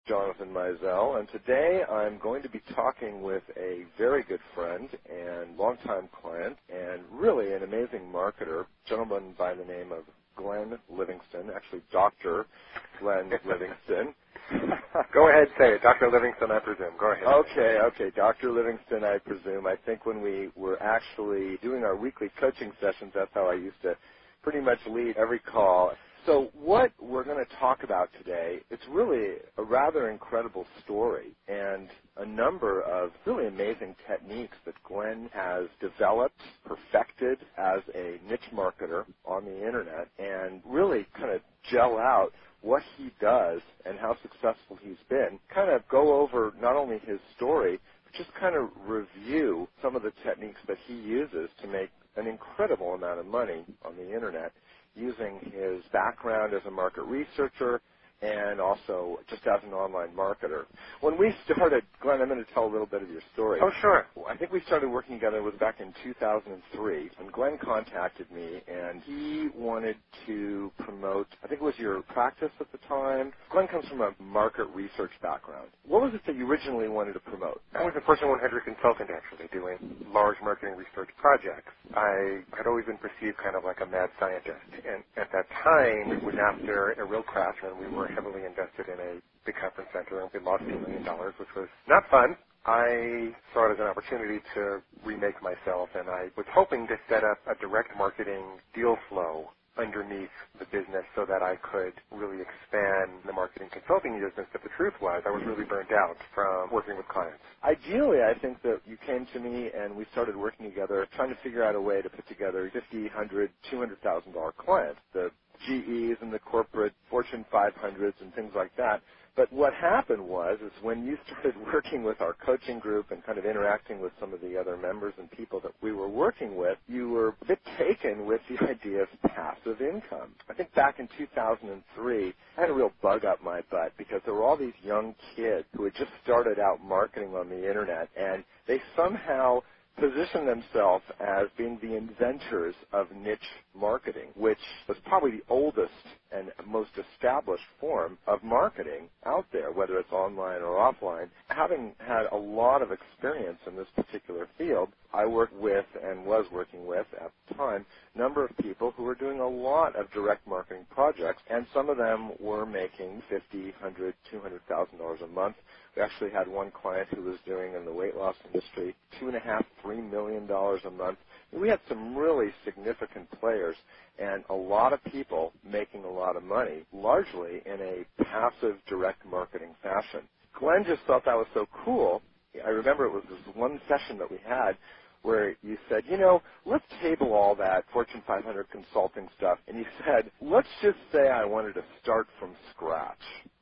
Jonathan Mizell, and today I'm going to be talking with a very good friend and longtime client and really an amazing marketer, a gentleman by the name of Glenn Livingston, actually Dr. Glenn Livingston. Go ahead, say it. Dr. Livingston, I presume. Go ahead. Okay, Dr. Livingston, I presume. I think when we were actually doing our weekly coaching sessions, that's how I used to pretty much lead every call. So what we're going to talk about today, it's really a rather incredible story and a number of really amazing techniques that Glenn has developed, perfected as a niche marketer on the Internet and really kind of gel out what he does and how successful he's been, kind of go over not only his story, but just kind of review some of the techniques that he uses to make an incredible amount of money on the Internet using his background as a market researcher and also just as an online marketer. When we started, Glenn, I'm going to tell a little bit of your story. Oh, sure. I think we started working together, it was back in 2003, and Glenn contacted me, and he wanted to promote, I think it was your practice at the time. Glenn comes from a market research background. What was it that you originally wanted to promote? I was a Fortune 100 consultant, actually, doing large marketing research projects. I had always been perceived kind of like a mad scientist, and at that time, it was after a real crash, and we were heavily invested in a big conference center, and we lost $2 million, which was not fun. I saw it as an opportunity to remake myself, and I was hoping to set up a direct marketing deal flow underneath the business so that I could really expand the marketing consulting business. But the truth was I was really burnt out from working with clients. Ideally, I think that you came to me and we started working together trying to figure out a way to put together $50,000, $100,000, $200,000 clients, the GEs and the corporate Fortune 500s and things like that. But what happened was is when you started working with our coaching group and kind of interacting with some of the other members and people that we were working with, you were a bit taken with the idea of passive income. I think back in 2003, I had a real bug up my butt because there were all these young kids who had just started out marketing on the Internet, and they somehow position themselves as being the inventors of niche marketing, which was probably the oldest and most established form of marketing out there, whether it's online or offline. Having had a lot of experience in this particular field, I worked with and was working with at the time a number of people who were doing a lot of direct marketing projects, and some of them were making $50,000, $100,000, $200,000 a month. We actually had one client who was doing in the weight loss industry $2.5, $3 million a month. We had some really significant players and a lot of people making a lot of money, largely in a passive direct marketing fashion. Glenn just thought that was so cool. I remember it was this one session that we had where you said, let's table all that Fortune 500 consulting stuff. And you said, let's just say I wanted to start from scratch,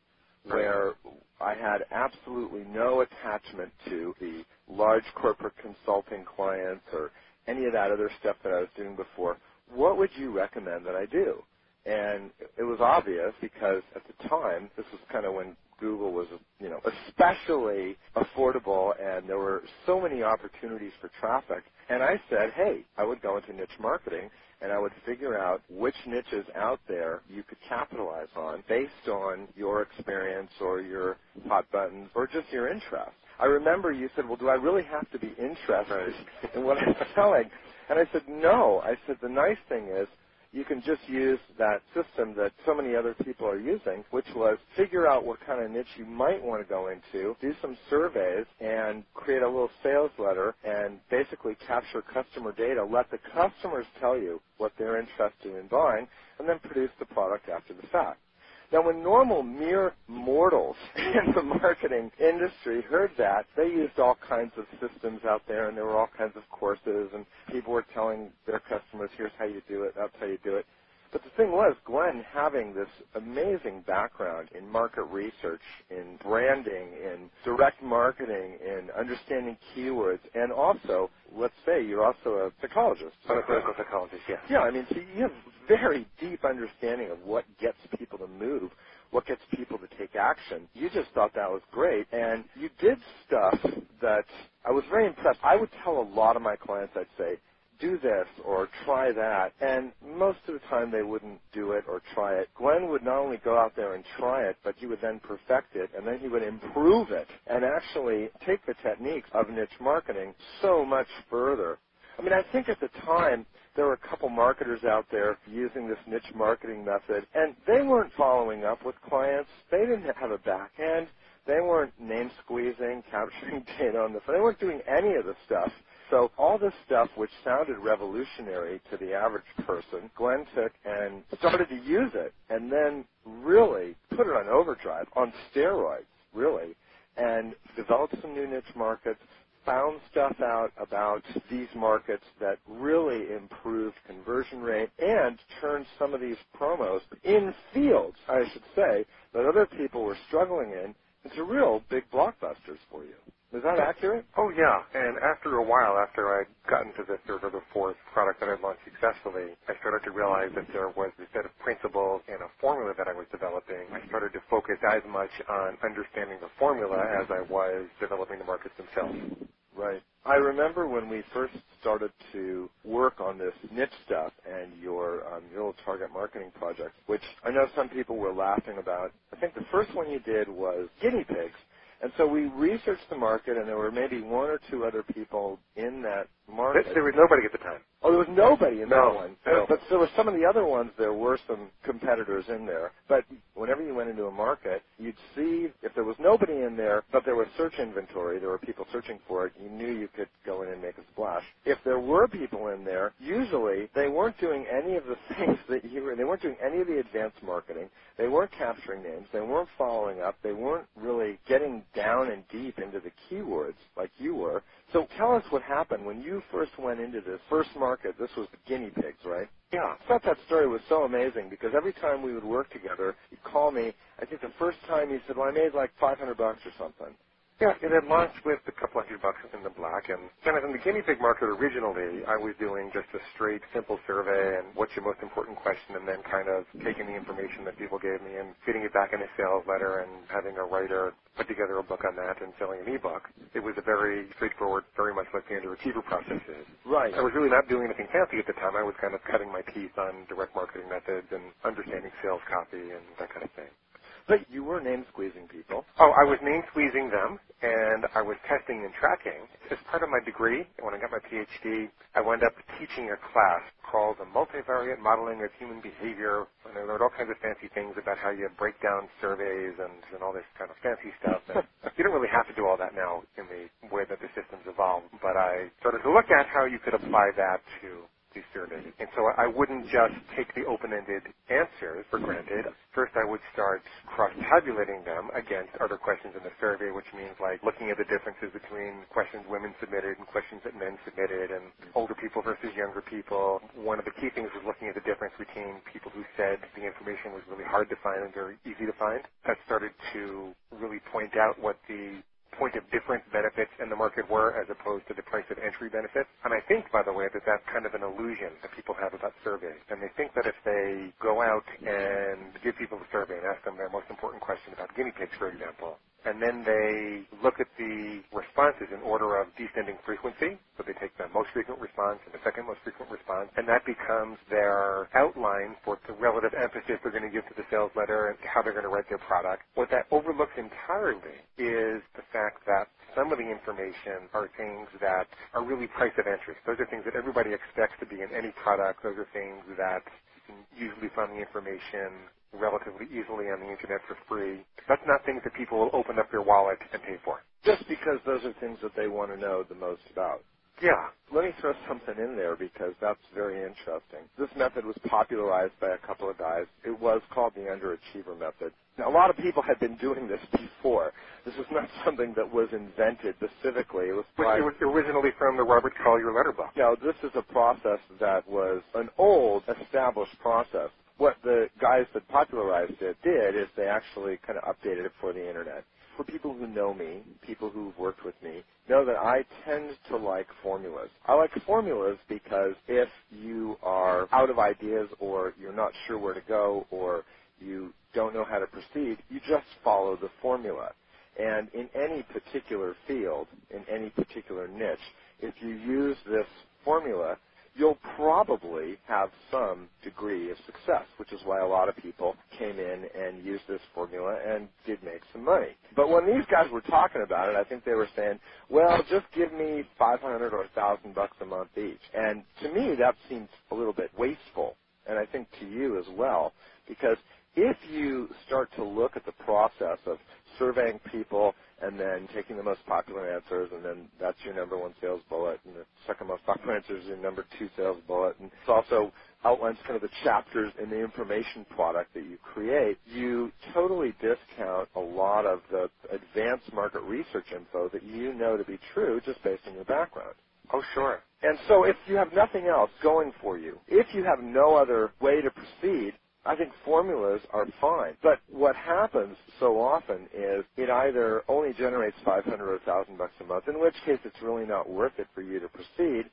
where I had absolutely no attachment to the large corporate consulting clients or any of that other stuff that I was doing before. What would you recommend that I do? And it was obvious because at the time, this was kind of when Google was, especially affordable, and there were so many opportunities for traffic. And I said, hey, I would go into niche marketing, and I would figure out which niches out there you could capitalize on based on your experience or your hot buttons or just your interest. I remember you said, well, do I really have to be interested in what I'm selling? And I said, no. I said, the nice thing is you can just use that system that so many other people are using, which was figure out what kind of niche you might want to go into, do some surveys, and create a little sales letter, and basically capture customer data. Let the customers tell you what they're interested in buying, and then produce the product after the fact. Now, when normal mere mortals in the marketing industry heard that, they used all kinds of systems out there, and there were all kinds of courses, and people were telling their customers, here's how you do it, that's how you do it. But the thing was, Glenn, having this amazing background in market research, in branding, in direct marketing, in understanding keywords, and also, let's say, you're also a psychologist. I'm a clinical psychologist, yes. Yeah, I mean, so you have very deep understanding of what gets people to move, what gets people to take action. You just thought that was great, and you did stuff that I was very impressed. I would tell a lot of my clients, I'd say, do this or try that. And most of the time they wouldn't do it or try it. Glenn would not only go out there and try it, but he would then perfect it, and then he would improve it and actually take the techniques of niche marketing so much further. I mean, I think at the time there were a couple marketers out there using this niche marketing method, and they weren't following up with clients. They didn't have a back end. They weren't name squeezing, capturing data on the phone. They weren't doing any of the stuff. So all this stuff, which sounded revolutionary to the average person, Glenn took and started to use it, and then really put it on overdrive, on steroids, really, and developed some new niche markets, found stuff out about these markets that really improved conversion rate and turned some of these promos in fields, I should say, that other people were struggling in into real big blockbusters for you. Is that accurate? Oh, yeah. And after a while, after I'd gotten to the third or the fourth product that I'd launched successfully, I started to realize that there was a set of principles and a formula that I was developing. I started to focus as much on understanding the formula as I was developing the markets themselves. Right. I remember when we first started to work on this niche stuff and your little target marketing project, which I know some people were laughing about. I think the first one you did was guinea pigs. And so we researched the market, and there were maybe one or two other people in that market. There was nobody at the time. Oh, there was nobody in that one. No. But there were some of the other ones, there were some competitors in there. But whenever you went into a market, you'd see if there was nobody in there, but there was search inventory, there were people searching for it, you knew you could go in and make a splash. If there were people in there, usually they weren't doing any of the things that you were, they weren't doing any of the advanced marketing, they weren't capturing names, they weren't following up, they weren't really getting down and deep into the keywords like you were. So tell us what happened when you first went into this first market. This was the guinea pigs, right? Yeah. I thought that story was so amazing because every time we would work together, you'd call me. I think the first time you said, well, I made like $500 or something. Yeah, it had launched with a couple $100 in the black, and kind of in the guinea pig market originally, I was doing just a straight, simple survey and what's your most important question, and then kind of taking the information that people gave me and fitting it back in a sales letter and having a writer put together a book on that and selling an ebook. It was a very straightforward, very much like the underachiever process is. Right. I was really not doing anything fancy at the time. I was kind of cutting my teeth on direct marketing methods and understanding sales copy and that kind of thing. But you were name squeezing people. Oh, I was name squeezing them, and I was testing and tracking. As part of my degree, when I got my PhD, I wound up teaching a class called the Multivariate Modeling of Human Behavior, and I learned all kinds of fancy things about how you break down surveys and all this kind of fancy stuff. And you don't really have to do all that now in the way that the systems evolve, but I started to look at how you could apply that to these surveys. And so I wouldn't just take the open-ended answers for granted. First, I would start cross-tabulating them against other questions in the survey, which means like looking at the differences between questions women submitted and questions that men submitted, and older people versus younger people. One of the key things was looking at the difference between people who said the information was really hard to find and very easy to find. That started to really point out what the point of different benefits in the market were as opposed to the price of entry benefits. And I think, by the way, that that's kind of an illusion that people have about surveys. And they think that if they go out and give people a survey and ask them their most important question about guinea pigs, for example, and then they look at the responses in order of descending frequency, so they take the most frequent response and the second most frequent response, and that becomes their outline for the relative emphasis they're going to give to the sales letter and how they're going to write their product. What that overlooks entirely is the fact that some of the information are things that are really price of entry. Those are things that everybody expects to be in any product. Those are things that you can usually find the information relatively easily on the internet for free. That's not things that people will open up their wallet and pay for. Just because those are things that they want to know the most about. Yeah. Let me throw something in there because that's very interesting. This method was popularized by a couple of guys. It was called the underachiever method. Now, a lot of people had been doing this before. This is not something that was invented specifically. It was originally from the Robert Collier letter book. No, this is a process that was an old, established process. What the guys that popularized it did is they actually kind of updated it for the Internet. For people who know me, people who've worked with me, know that I tend to like formulas. I like formulas because if you are out of ideas or you're not sure where to go or you don't know how to proceed, you just follow the formula. And in any particular field, in any particular niche, if you use this formula, you'll probably have some degree of success, which is why a lot of people came in and used this formula and did make some money. But when these guys were talking about it, I think they were saying, well, just give me $500 or $1,000 a month each. And to me, that seems a little bit wasteful, and I think to you as well, because if you start to look at the process of surveying people and then taking the most popular answers, and then that's your number one sales bullet, and the second most popular answer is your number two sales bullet, and it also outlines kind of the chapters in the information product that you create, you totally discount a lot of the advanced market research info that you know to be true just based on your background. Oh, sure. And so if you have nothing else going for you, if you have no other way to proceed, I think formulas are fine. But what happens so often is it either only generates $500 or $1,000 a month, in which case it's really not worth it for you to proceed,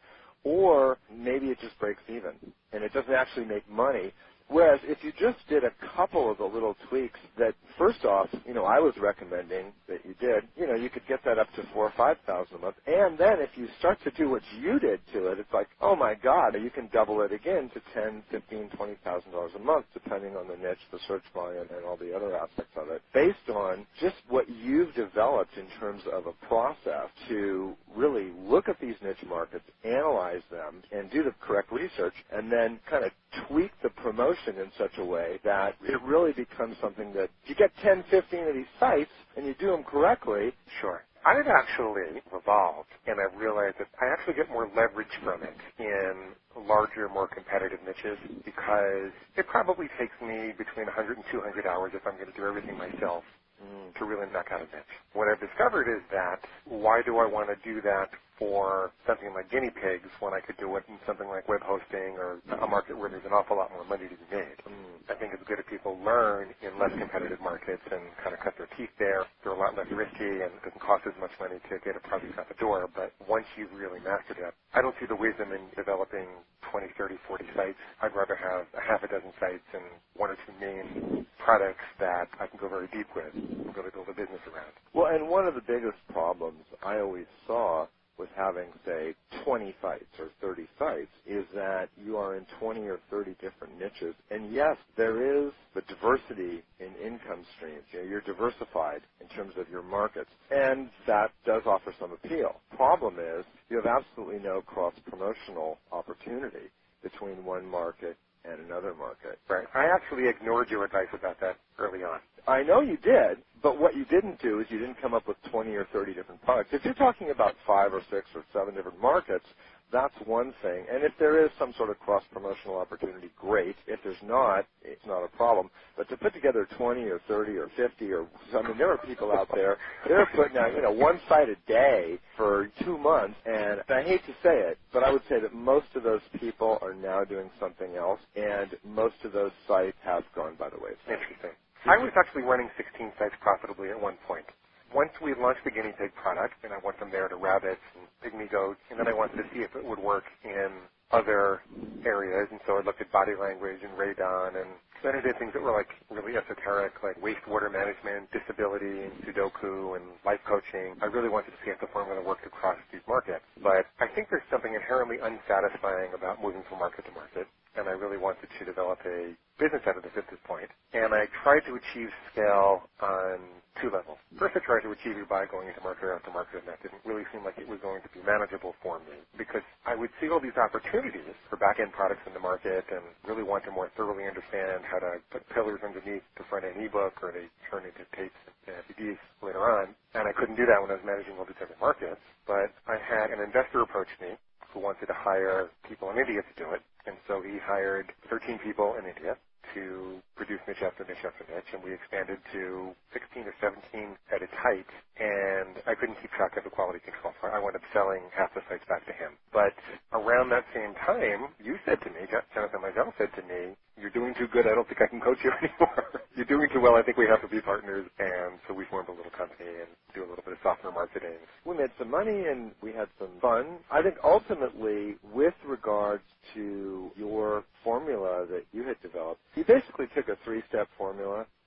or maybe it just breaks even and it doesn't actually make money. Whereas if you just did a couple of the little tweaks that, first off, I was recommending that you did, you could get that up to $4,000 or $5,000 a month. And then if you start to do what you did to it, it's like, oh my God, you can double it again to $10,000, $15,000, $20,000 a month, depending on the niche, the search volume, and all the other aspects of it, based on just what you've developed in terms of a process to really look at these niche markets, analyze them, and do the correct research, and then kind of tweak the promotion in such a way that it really becomes something that if you get 10, 15 of these sites and you do them correctly. Sure. I've actually evolved, and I've realized that I actually get more leverage from it in larger, more competitive niches, because it probably takes me between 100 and 200 hours if I'm going to do everything myself to really knock out a niche. What I've discovered is that why do I want to do that for something like guinea pigs when I could do it in something like web hosting or a market where there's an awful lot more money to be made? I think it's good if people learn in less competitive markets and kind of cut their teeth there. They're a lot less risky, and it doesn't cost as much money to get a product out the door. But once you've really mastered it, I don't see the wisdom in developing 20, 30, 40 sites. I'd rather have a half a dozen sites and one or two main products that I can go very deep with and really build a business around. Well, and one of the biggest problems I always saw with having, say, 20 sites or 30 sites is that you are in 20 or 30 different niches. And yes, there is the diversity in income streams. You're diversified in terms of your markets, and that does offer some appeal. Problem is you have absolutely no cross-promotional opportunity between one market and another market. Right. I actually ignored your advice about that early on. I know you did, but what you didn't do is you didn't come up with 20 or 30 different products. If you're talking about 5 or 6 or 7 different markets, that's one thing. And if there is some sort of cross-promotional opportunity, great. If there's not, it's not a problem. But to put together 20 or 30 or 50 or, there are people out there, they're putting out, one site a day for 2 months. And I hate to say it, but I would say that most of those people are now doing something else, and most of those sites have gone by the wayside. Interesting. I was actually running 16 sites profitably at one point. Once we launched the guinea pig product, and I went from there to rabbits and pygmy goats, and then I wanted to see if it would work in other areas, and so I looked at body language and radon, and then I did things that were like really esoteric, like wastewater management, disability, and Sudoku, and life coaching. I really wanted to see if the formula worked across these markets, but I think there's something inherently unsatisfying about moving from market to market, and I really wanted to develop a business out of this at this point, and I tried to achieve scale on 2 levels. First, I tried to achieve it by going into market after market, and that didn't really seem like it was going to be manageable for me, because I would see all these opportunities for back-end products in the market and really want to more thoroughly understand how to put pillars underneath the front-end ebook, or they turn into tapes and DVDs later on, and I couldn't do that when I was managing all these different markets. But I had an investor approach me who wanted to hire people in India to do it, and so he hired 13 people in India to produce niche after niche after niche, and we expanded to 16 or 17 at its height, and I couldn't keep track of the quality control. So I wound up selling half the sites back to him. But around that same time, you said to me, Jonathan Mizell said to me, "You're doing too good. I don't think I can coach you anymore. You're doing too well. I think we have to be partners." And so we formed a little company and do a little bit of software marketing. We made some money and we had some fun. I think ultimately, with regards to your formula that you had developed, you basically took a 3-step formula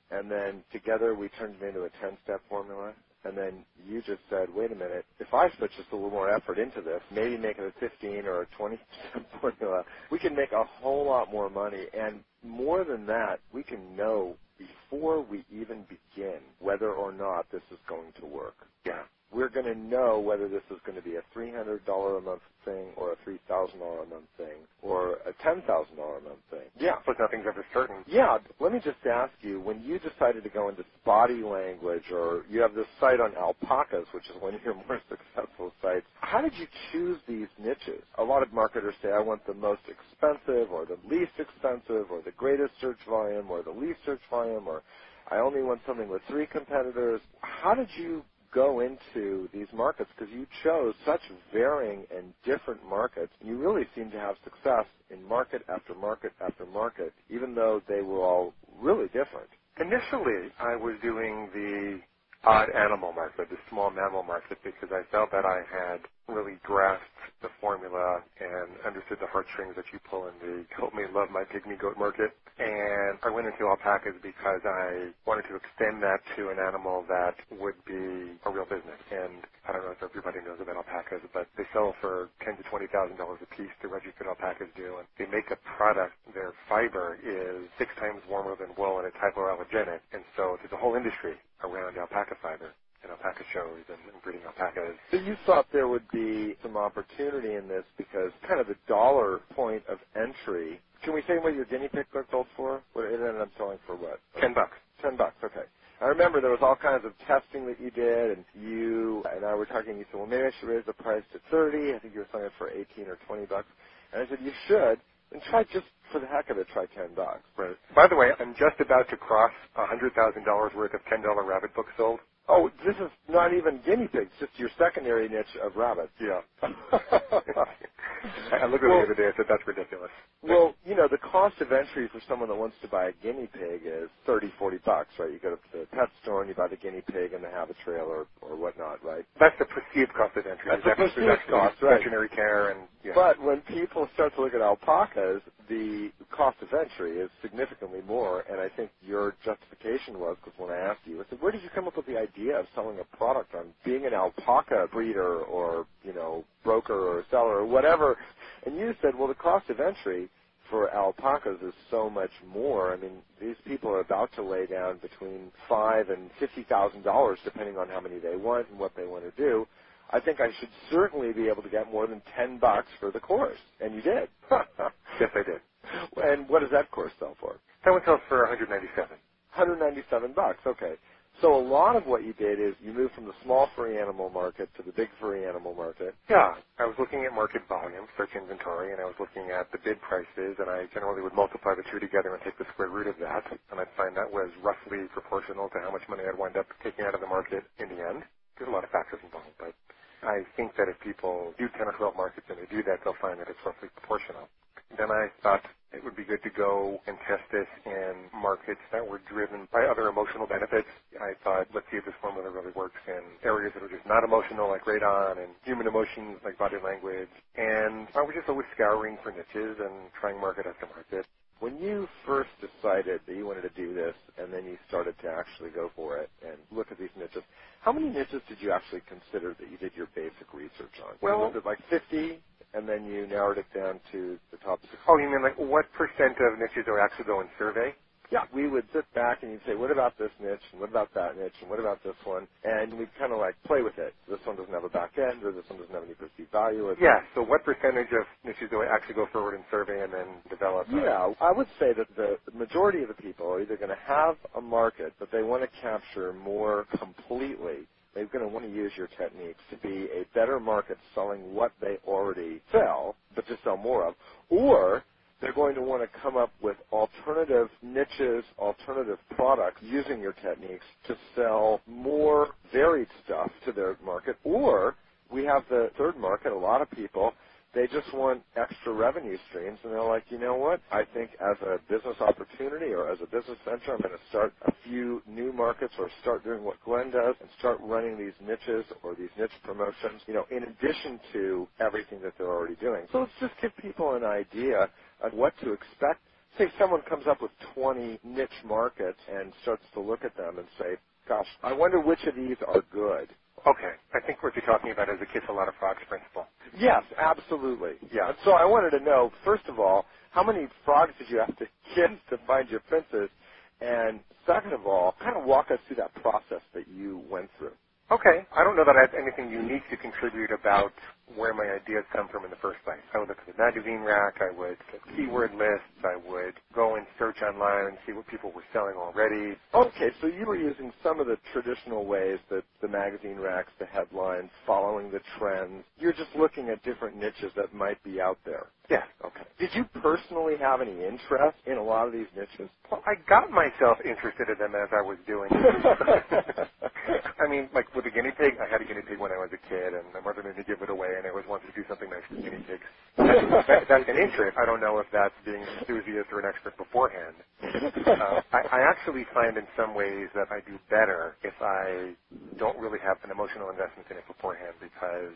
and then together we turned it into a 10-step formula. And then you just said, wait a minute, if I put just a little more effort into this, maybe make it a 15 or a 20-step formula, we can make a whole lot more money. And more than that, we can know before we even begin whether or not this is going to work. Yeah. We're going to know whether this is going to be a $300 a month thing or a $3,000 a month thing or a $10,000 a month thing. Yeah, but nothing's ever certain. Yeah, let me just ask you, when you decided to go into body language, or you have this site on alpacas, which is one of your more successful sites, how did you choose these niches? A lot of marketers say, I want the most expensive or the least expensive or the greatest search volume or the least search volume, or I only want something with 3 competitors. How did you go into these markets? Because you chose such varying and different markets. You really seem to have success in market after market after market, even though they were all really different. Initially, I was doing the odd animal market, the small mammal market, because I felt that I had really grasped the formula and understood the heartstrings that you pull in the help me love my pygmy goat market. And I went into alpacas because I wanted to extend that to an animal that would be a real business. And I don't know if everybody knows about alpacas, but they sell for $10,000 to $20,000 a piece, the registered alpacas do. And they make a product, their fiber is 6 times warmer than wool, and it's hypoallergenic. And so there's a whole industry around alpaca fiber and alpaca shows and breeding alpacas. So you thought there would be some opportunity in this because kind of the dollar point of entry. Can we say what your guinea pig sold for? It ended up selling for what? $10. $10, okay. I remember there was all kinds of testing that you did, and you and I were talking. You said, well, maybe I should raise the price to $30. I think you were selling it for $18 or $20. And I said, you should, and try just for the heck of it, try $10. Right. By the way, I'm just about to cross $100,000 worth of $10 rabbit books sold. Oh, this is not even guinea pigs, just your secondary niche of rabbits. Yeah. I looked at it the other day. I said, that's ridiculous. Well, you know, the cost of entry for someone that wants to buy a guinea pig is $30, $40, right? You go to the pet store and you buy the guinea pig and the habit trail or whatnot, right? That's the perceived cost of entry. That's the perceived cost, right? Veterinary care and, yeah. But when people start to look at alpacas, the cost of entry is significantly more, and I think your justification was, because when I asked you, I said, where did you come up with the idea of selling a product on being an alpaca breeder or, you know, broker or seller or whatever? And you said, well, the cost of entry for alpacas is so much more. I mean, these people are about to lay down between $5,000 and $50,000, depending on how many they want and what they want to do. I think I should certainly be able to get more than $10 for the course, and you did. Yes, I did. And what does that course sell for? That one sells for $197. $197, okay. So a lot of what you did is you moved from the small furry animal market to the big furry animal market. Yeah. I was looking at market volume, search inventory, and I was looking at the bid prices, and I generally would multiply the two together and take the square root of that, and I'd find that was roughly proportional to how much money I'd wind up taking out of the market in the end. There's a lot of factors involved, but I think that if people do 10 or 12 markets and they do that, they'll find that it's roughly proportional. Then I thought it would be good to go and test this in markets that were driven by other emotional benefits. I thought, let's see if this formula really works in areas that are just not emotional, like radon, and human emotions, like body language. And I was just always scouring for niches and trying market after market. When you first decided that you wanted to do this and then you started to actually go for it and look at these niches, how many niches did you actually consider that you did your basic research on? Well, was it like 50, and then you narrowed it down to the top 6? Oh, you mean like what percent of niches are actually go in survey? Yeah, we would sit back and you'd say, what about this niche, and what about that niche, and what about this one? And we'd kind of like play with it. This one doesn't have a back end, or this one doesn't have any perceived value. Or Yeah, so what percentage of niches do I actually go forward in survey and then develop? Yeah, I would say that the majority of the people are either going to have a market that they want to capture more completely. They're going to want to use your techniques to be a better market selling what they already sell, but to sell more of. Or they're going to want to come up with alternative niches, alternative products using your techniques to sell more varied stuff to their market. Or we have the third market, a lot of people, they just want extra revenue streams, and they're like, you know what, I think as a business opportunity or as a business venture, I'm going to start a few new markets or start doing what Glenn does and start running these niches or these niche promotions, you know, in addition to everything that they're already doing. So let's just give people an idea of what to expect say someone comes up with 20 niche markets and starts to look at them and say, gosh, I wonder which of these are good. Okay. I think what you're talking about is the kiss a lot of frogs principle. Yes, absolutely. Yeah. So I wanted to know, first of all, how many frogs did you have to kiss to find your princess? And second of all, kind of walk us through that process that you went through. Okay. I don't know that I have anything unique to contribute about where my ideas come from in the first place. I would look at the magazine rack. I would get keyword lists. I would go and search online and see what people were selling already. Okay, so you were using some of the traditional ways, that the magazine racks, the headlines, following the trends. You're just looking at different niches that might be out there. Yeah. Okay. Did you personally have any interest in a lot of these niches? Well, I got myself interested in them as I was doing it. I mean, like with the guinea pig, I had a guinea pig when I was a kid, and my mother made me give it away, and I always wanted to do something nice for guinea pigs. That's an interest. I don't know if that's being an enthusiast or an expert beforehand. I actually find in some ways that I do better if I don't really have an emotional investment in it beforehand, because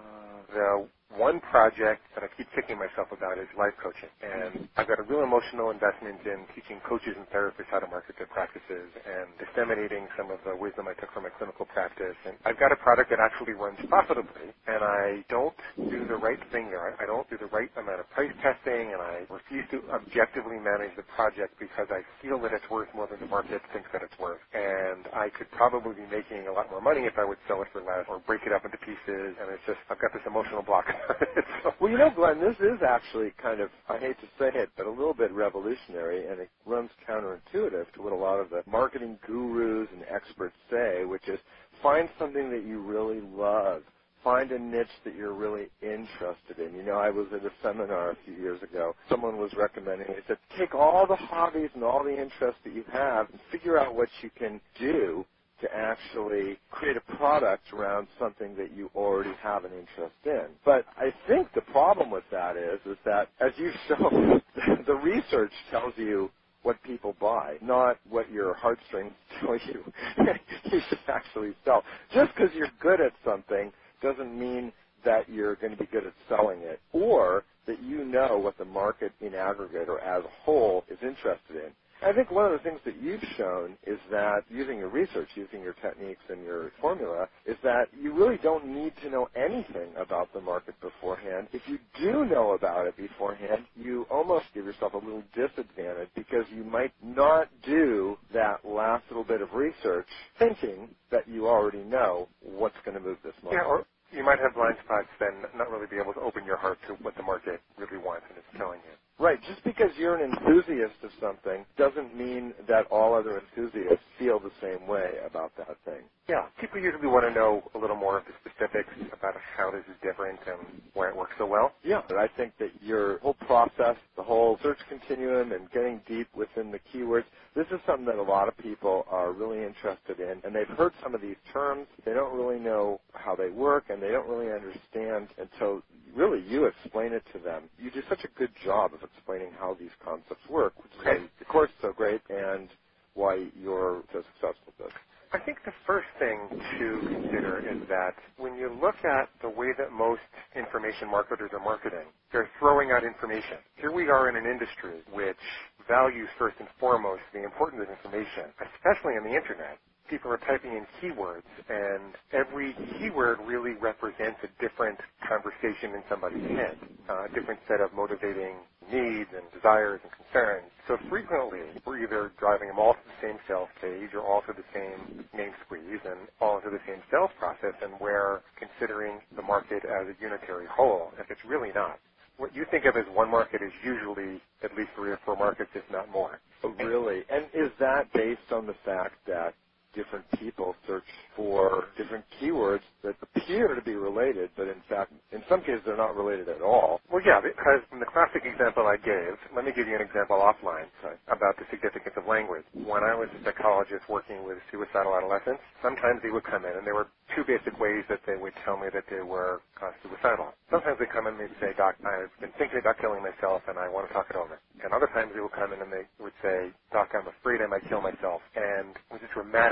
the one project that I keep kicking myself about is life coaching. And I've got a real emotional investment in teaching coaches and therapists how to market their practices and disseminating some of the wisdom I took from my clinical practice. And I've got a product that actually runs profitably, and I don't do the right thing there. I don't do the right amount of price testing, and I refuse to objectively manage the project because I feel that it's worth more than the market thinks that it's worth. And I could probably be making a lot more money if I would sell it for less or break it up into pieces, and it's just, I've got this emotional block. So. Well, you know, Glenn, this is actually kind of, I hate to say it, but a little bit revolutionary, and it runs counterintuitive to what a lot of the marketing gurus and experts say, which is find something that you really love. Find a niche that you're really interested in. You know, I was at a seminar a few years ago. Someone was recommending, they said, take all the hobbies and all the interests that you have and figure out what you can do to actually create a product around something that you already have an interest in. But I think the problem with that is that, as you've shown, the research tells you what people buy, not what your heartstrings tell you you should actually sell. Just because you're good at something doesn't mean that you're going to be good at selling it, or that you know what the market in aggregate or as a whole is interested in. I think one of the things that you've shown is that using your research, using your techniques and your formula, is that you really don't need to know anything about the market beforehand. If you do know about it beforehand, you almost give yourself a little disadvantage because you might not do that last little bit of research thinking that you already know what's going to move this market. Yeah, or you might have blind spots then not really be able to open your heart to what the market really wants and is telling you. Right. Just because you're an enthusiast of something doesn't mean that all other enthusiasts feel the same way about that thing. Yeah. People usually want to know a little more of the specifics about how this is different and why it works so well. Yeah. But I think that your whole process, the whole search continuum and getting deep within the keywords, this is something that a lot of people are really interested in. And they've heard some of these terms. They don't really know how they work, and they don't really understand until really you explain it to them. You do such a good job of explaining how these concepts work, which is why the course is so great and why you're so successful with this. I think the first thing to consider is that when you look at the way that most information marketers are marketing, they're throwing out information. Here we are in an industry which values first and foremost the importance of information, especially on the internet. People are typing in keywords, and every keyword really represents a different conversation in somebody's head, a different set of motivating needs and desires and concerns. So frequently, we're either driving them all to the same sales page or all to the same name squeeze and all into the same sales process, and we're considering the market as a unitary whole, if it's really not. What you think of as one market is usually at least 3 or 4 markets, if not more. Oh, really? And is that based on the fact that different people search for different keywords that appear to be related, but in fact, in some cases, they're not related at all? Well, yeah, because in the classic example I gave, let me give you an example offline about the significance of language. When I was a psychologist working with suicidal adolescents, sometimes they would come in, and there were 2 basic ways that they would tell me that they were suicidal. Sometimes they come in and they'd say, Doc, I've been thinking about killing myself, and I want to talk it over. And other times they would come in and they would say, Doc, I'm afraid I might kill myself. And with a dramatic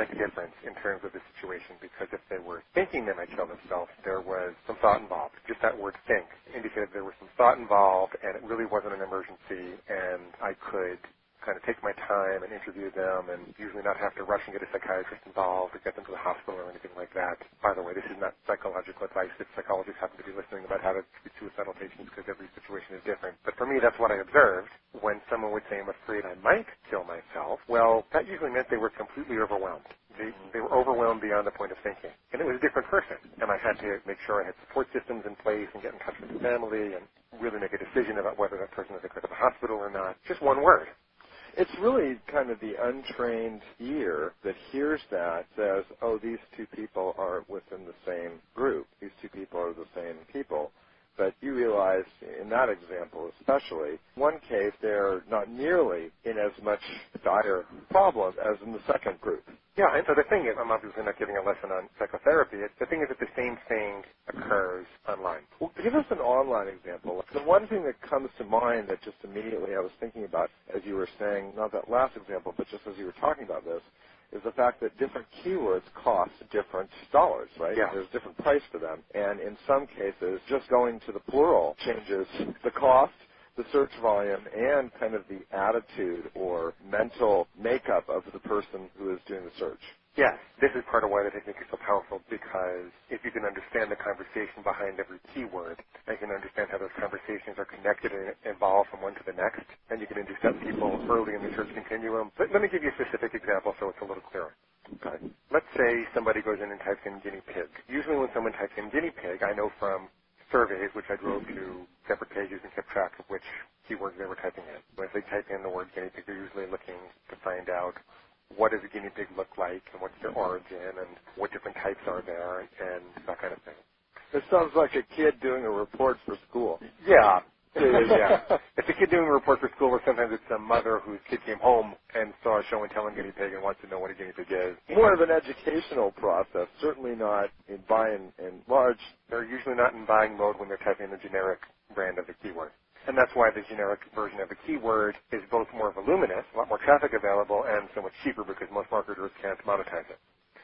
make a difference in terms of the situation, because if they were thinking they might kill themselves, there was some thought involved. Just that word think indicated there was some thought involved, and it really wasn't an emergency, and I could kind of take my time and interview them and usually not have to rush and get a psychiatrist involved or get them to the hospital or anything like that. By the way, this is not psychological advice if psychologists happen to be listening about how to treat suicidal patients, because every situation is different. But for me, that's what I observed. When someone would say, I'm afraid I might kill myself, well, that usually meant they were completely overwhelmed. They were overwhelmed beyond the point of thinking. And it was a different person. And I had to make sure I had support systems in place and get in touch with the family and really make a decision about whether that person was to go to the hospital or not. Just one word. It's really kind of the untrained ear that hears that, says, oh, these two people are within the same group. These two people are the same people. But you realize, in that example especially, one case they're not nearly in as much dire problem as in the second group. Yeah, and so the thing is, I'm obviously not giving a lesson on psychotherapy. The thing is that the same thing occurs online. Well, give us an online example. The one thing that comes to mind that just immediately I was thinking about as you were saying, not that last example, but just as you were talking about this, is the fact that different keywords cost different dollars, right? Yeah. There's different price for them. And in some cases, just going to the plural changes the cost, the search volume, and kind of the attitude or mental makeup of the person who is doing the search. Yes, this is part of why the technique is so powerful, because if you can understand the conversation behind every keyword, and you can understand how those conversations are connected and evolve from one to the next, and you can intercept people early in the search continuum. Let me give you a specific example so it's a little clearer. Okay. Let's say somebody goes in and types in guinea pig. Usually when someone types in guinea pig, I know from surveys, which I drove to separate pages and kept track of which keywords they were typing in. When they type in the word guinea pig, they're usually looking to find out what does a guinea pig look like, and what's their origin, and what different types are there, and that kind of thing. It sounds like a kid doing a report for school. Yeah. Yeah. It's a kid doing a report for school, or sometimes it's a mother whose kid came home and saw a show and telling guinea pig and wants to know what a guinea pig is. More of an educational process, certainly not in buying and large. They're usually not in buying mode when they're typing the generic brand of the keyword. And that's why the generic version of the keyword is both more voluminous, a lot more traffic available, and so much cheaper because most marketers can't monetize it.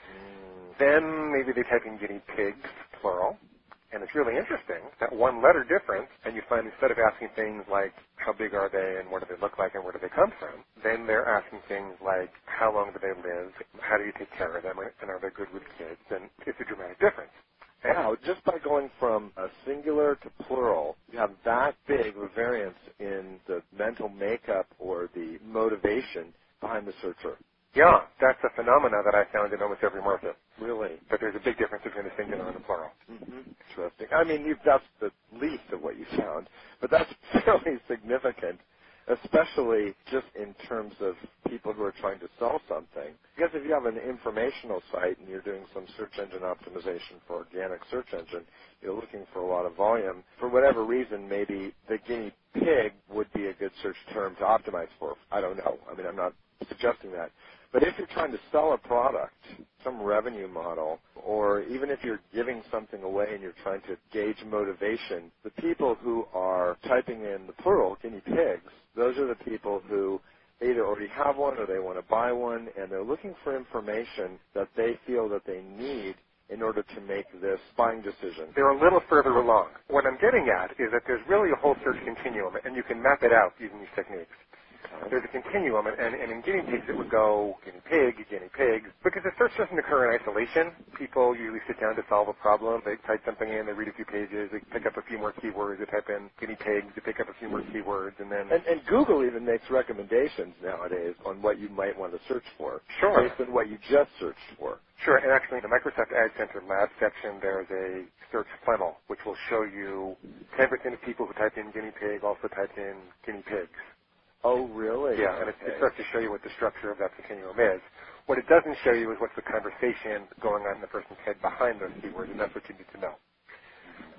Then maybe they type in guinea pigs, plural. And it's really interesting that one letter difference, and you find instead of asking things like how big are they and what do they look like and where do they come from, then they're asking things like how long do they live, how do you take care of them, and are they good with kids, and it's a dramatic difference. Wow, just by going from a singular to plural, you have that big of a variance in the mental makeup or the motivation behind the searcher. Yeah, that's a phenomena that I found in almost every market. Really? But there's a big difference between the singular and the plural. Mm-hmm. Interesting. I mean, that's the least of what you found, but that's fairly significant, especially just in terms of people who are trying to sell something. Because if you have an informational site and you're doing some search engine optimization for organic search engine, you're looking for a lot of volume. For whatever reason, maybe the guinea pig would be a good search term to optimize for. I don't know. I mean, I'm not suggesting that. But if you're trying to sell a product, some revenue model, or even if you're giving something away and you're trying to gauge motivation, the people who are typing in the plural, guinea pigs, those are the people who either already have one or they want to buy one, and they're looking for information that they feel that they need in order to make this buying decision. They're a little further along. What I'm getting at is that there's really a whole search continuum, and you can map it out using these techniques. There's a continuum, and in guinea pigs it would go guinea pig, because the search doesn't occur in isolation. People usually sit down to solve a problem. They type something in, they read a few pages, they pick up a few more keywords, they type in guinea pigs, they pick up a few more keywords, and then... And Google even makes recommendations nowadays on what you might want to search for. Sure. Based on what you just searched for. Sure, and actually in the Microsoft Ad Center Lab section, there's a search funnel, which will show you 10% of people who type in guinea pig also type in guinea pigs. Oh, really? Yeah, and it starts to show you what the structure of that continuum is. What it doesn't show you is what's the conversation going on in the person's head behind those keywords, and that's what you need to know.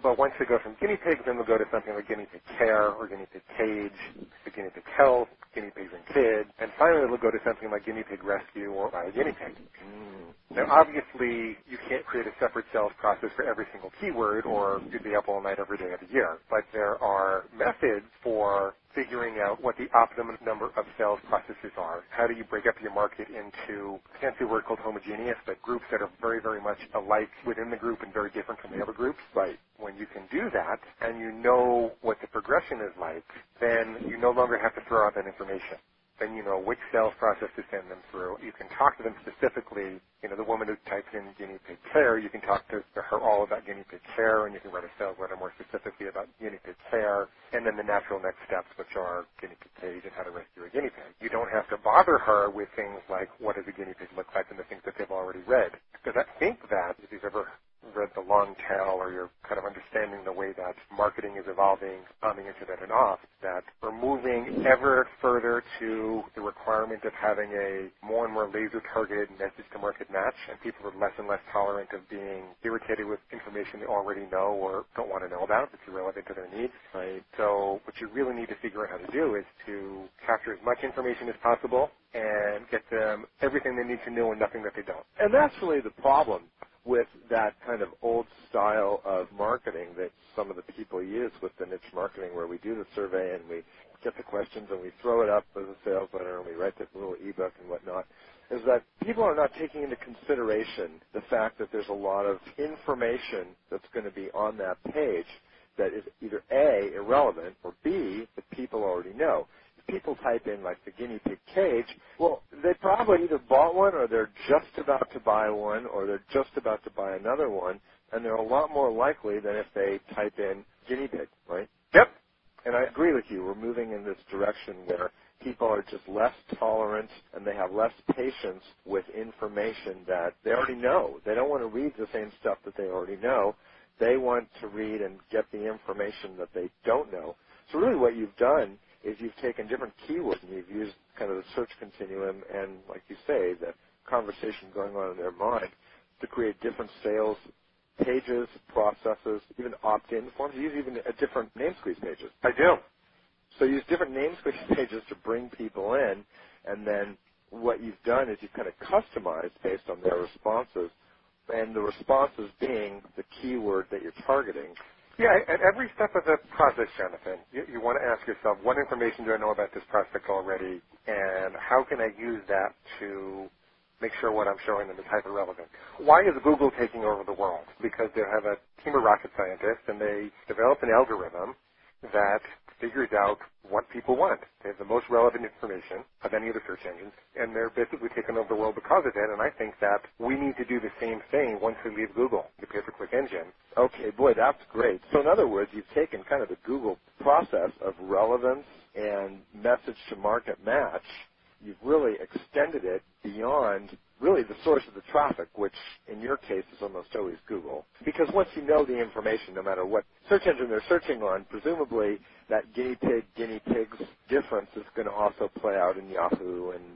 But once they go from guinea pigs, then they'll go to something like guinea pig care or guinea pig cage, the guinea pig health, guinea pigs and kids, and finally they'll go to something like guinea pig rescue or buy a guinea pig. Now, obviously, you can't create a separate sales process for every single keyword or you'd be up all night every day of the year. But there are methods for figuring out what the optimum number of sales processes are. How do you break up your market into a fancy word called homogeneous, but groups that are very, very much alike within the group and very different from the other groups? Right. When you can do that and you know what the progression is like, then you no longer have to throw out that information. Then you know which sales process to send them through. You can talk to them specifically. You know, the woman who types in guinea pig care, you can talk to her all about guinea pig care, and you can write a sales letter more specifically about guinea pig care, and then the natural next steps, which are guinea pig cage and how to rescue a guinea pig. You don't have to bother her with things like what does a guinea pig look like and the things that they've already read. Because I think that if you've ever read The Long Tail or you're kind of understanding the way that marketing is evolving on the internet and off, that we're moving ever further to the requirement of having a more and more laser-targeted message-to-market match, and people are less and less tolerant of being irritated with information they already know or don't want to know about that's irrelevant to their needs. Right. So what you really need to figure out how to do is to capture as much information as possible and get them everything they need to know and nothing that they don't. And that's really the problem with that kind of old style of marketing that some of the people use with the niche marketing, where we do the survey and we get the questions and we throw it up as a sales letter and we write this little ebook and whatnot, is that people are not taking into consideration the fact that there's a lot of information that's going to be on that page that is either A, irrelevant, or B, that people already know. People type in like the guinea pig cage, well, they probably either bought one or they're just about to buy one or they're just about to buy another one, and they're a lot more likely than if they type in guinea pig, right? Yep. And I agree with you. We're moving in this direction where people are just less tolerant and they have less patience with information that they already know. They don't want to read the same stuff that they already know. They want to read and get the information that they don't know. So really what you've done is you've taken different keywords and you've used kind of the search continuum and, like you say, the conversation going on in their mind to create different sales pages, processes, even opt-in forms. You use even different name squeeze pages. I do. So you use different name squeeze pages to bring people in, and then what you've done is you've kind of customized based on their responses, and the responses being the keyword that you're targeting. Yeah, at every step of the process, Jonathan, you want to ask yourself, what information do I know about this prospect already, and how can I use that to make sure what I'm showing them is hyper-relevant? Why is Google taking over the world? Because they have a team of rocket scientists, and they develop an algorithm that figures out what people want. They have the most relevant information of any of the search engines, and they're basically taking over the world because of it, and I think that we need to do the same thing once we leave Google, the pay-per-click engine. Okay, boy, that's great. So in other words, you've taken kind of the Google process of relevance and message-to-market match. You've really extended it beyond really the source of the traffic, which in your case is almost always Google. Because once you know the information, no matter what search engine they're searching on, presumably that guinea pigs difference is going to also play out in Yahoo and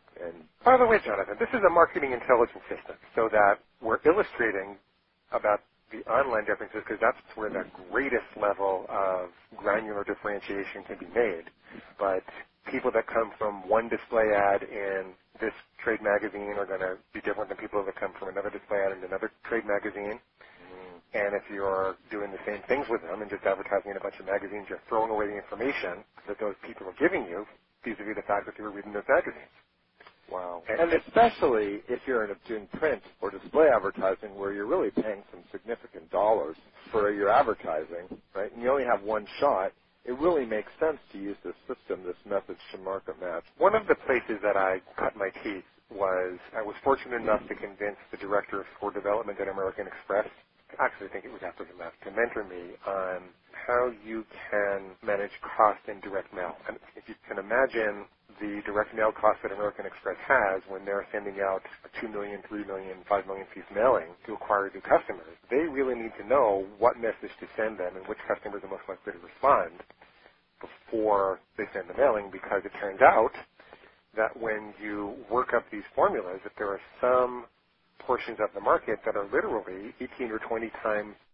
By the way, Jonathan, this is a marketing intelligence system, so that we're illustrating about the online differences because that's where the greatest level of granular differentiation can be made. But people that come from one display ad in this trade magazine are going to be different than people that come from another display ad in another trade magazine. And if you're doing the same things with them and just advertising in a bunch of magazines, you're throwing away the information that those people are giving you vis-a-vis the fact that you were reading those magazines. Wow. And especially if you're doing print or display advertising where you're really paying some significant dollars for your advertising, right, and you only have one shot, it really makes sense to use this system, this message-to-market match. One of the places that I cut my teeth was I was fortunate enough to convince the director of store development at American Express, actually I think it was after he left, to mentor me on how you can manage cost in direct mail. And if you can imagine the direct mail cost that American Express has when they're sending out a 2 million, 3 million, 5 million piece mailing to acquire new customers, they really need to know what message to send them and which customers are most likely to respond before they send the mailing, because it turns out that when you work up these formulas, that there are some portions of the market that are literally 18 or 20 times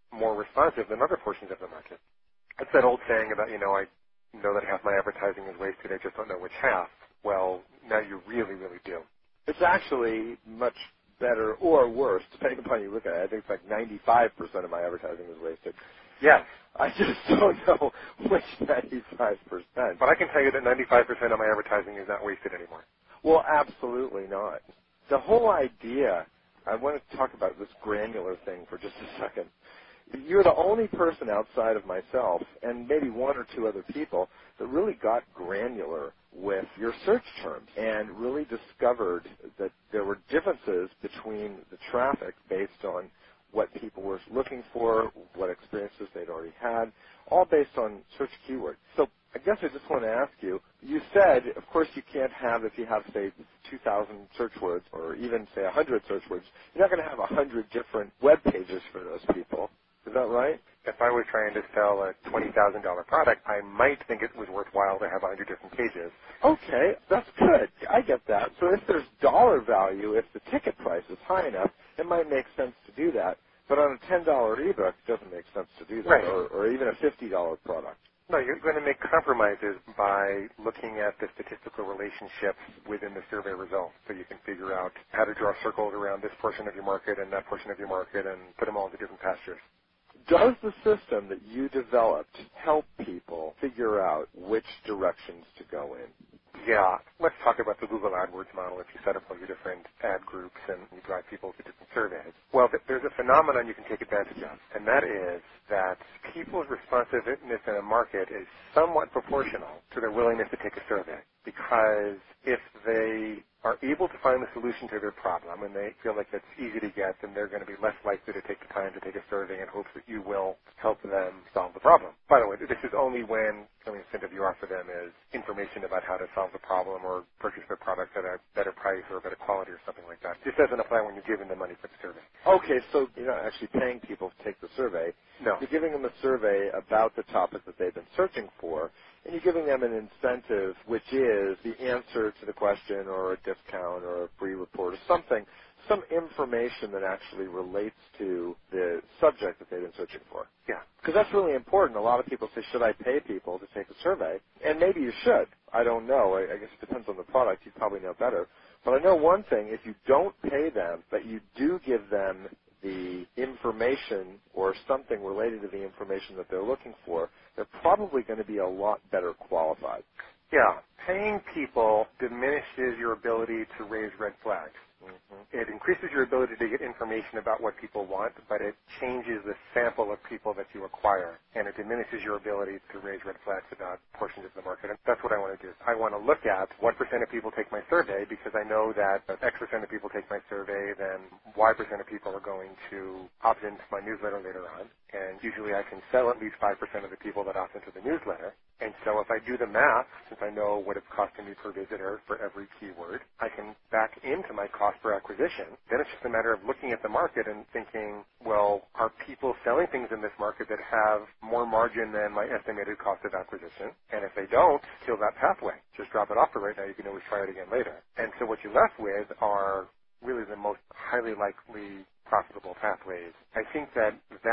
more responsive than other portions of the market. It's that old saying about, I know that half my advertising is wasted, I just don't know which half. Well, now you really, really do. It's actually much better or worse, depending upon how you look at it. I think it's like 95% of my advertising is wasted. Yes. I just don't know which 95%. But I can tell you that 95% of my advertising is not wasted anymore. Well, absolutely not. The whole idea, I want to talk about this granular thing for just a second. You're the only person outside of myself and maybe one or two other people that really got granular with your search terms and really discovered that there were differences between the traffic based on what people were looking for, what experiences they'd already had, all based on search keywords. So I guess I just want to ask you, you said, of course, you can't have, if you have, say, 2,000 search words or even, say, 100 search words, you're not going to have 100 different web pages for those people. Is that right? If I was trying to sell a $20,000 product, I might think it was worthwhile to have 100 different pages. Okay, that's good. I get that. So if there's dollar value, if the ticket price is high enough, it might make sense to do that. But on a $10 ebook, it doesn't make sense to do that, right. or even a $50 product. No, you're going to make compromises by looking at the statistical relationships within the survey results. So you can figure out how to draw circles around this portion of your market and that portion of your market and put them all into different pastures. Does the system that you developed help people figure out which directions to go in? Yeah. Let's talk about the Google AdWords model. If you set up all your different ad groups and you drive people to different surveys. Well, there's a phenomenon you can take advantage of, and that is that people's responsiveness in a market is somewhat proportional to their willingness to take a survey. Because if they are able to find the solution to their problem and they feel like it's easy to get, then they're going to be less likely to take the time to take a survey in hopes that you will help them solve the problem. By the way, this is only when the only incentive you offer them is information about how to solve the problem or purchase their product at a better price or a better quality or something like that. This doesn't apply when you're giving them money for the survey. Okay, so you're not actually paying people to take the survey. No. You're giving them a survey about the topic that they've been searching for, and you're giving them an incentive, which is the answer to the question or a discount or a free report or something, some information that actually relates to the subject that they've been searching for. Yeah. Because that's really important. A lot of people say, should I pay people to take a survey? And maybe you should. I don't know. I guess it depends on the product. You probably know better. But I know one thing. If you don't pay them, but you do give them the information or something related to the information that they're looking for, they're probably going to be a lot better qualified. Yeah. Paying people diminishes your ability to raise red flags. Mm-hmm. It increases your ability to get information about what people want, but it changes the sample of people that you acquire, and it diminishes your ability to raise red flags about portions of the market. And that's what I want to do. I want to look at what percent of people take my survey, because I know that if X percent of people take my survey, then Y percent of people are going to opt into my newsletter later on. And usually I can sell at least 5% of the people that opt into the newsletter. And so if I do the math, since I know what it's costing me per visitor for every keyword, I can back into my cost per acquisition. Then it's just a matter of looking at the market and thinking, well, are people selling things in this market that have more margin than my estimated cost of acquisition? And if they don't, kill that pathway. Just drop it off for right now. You can always try it again later. And so what you're left with are really the most highly likely profitable pathways. I think that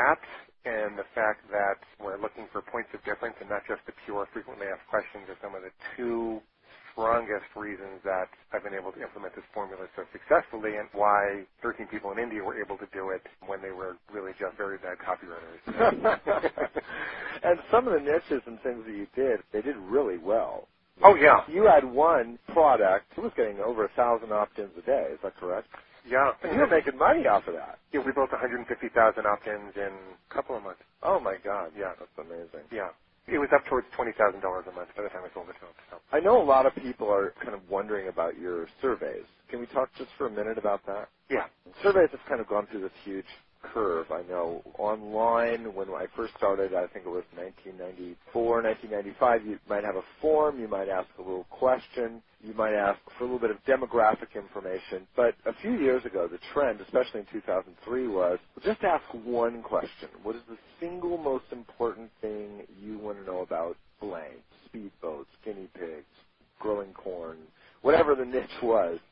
and the fact that we're looking for points of difference and not just the pure frequently asked questions are some of the two strongest reasons that I've been able to implement this formula so successfully, and why 13 people in India were able to do it when they were really just very bad copywriters. And some of the niches and things that you did, they did really well. Oh, yeah. You had one product, it was getting over 1,000 opt-ins a day, is that correct? Yeah. And you were making money off of that. Yeah, we built 150,000 opt-ins in a couple of months. Oh, my God. Yeah, that's amazing. Yeah. It was up towards $20,000 a month by the time I sold it to them. So. I know a lot of people are kind of wondering about your surveys. Can we talk just for a minute about that? Yeah. Surveys have kind of gone through this huge curve. I know online, when I first started, I think it was 1994, 1995, you might have a form, you might ask a little question, you might ask for a little bit of demographic information. But a few years ago, the trend, especially in 2003, was just ask one question. What is the single most important thing you want to know about blank? Speedboats, guinea pigs, growing corn, whatever the niche was.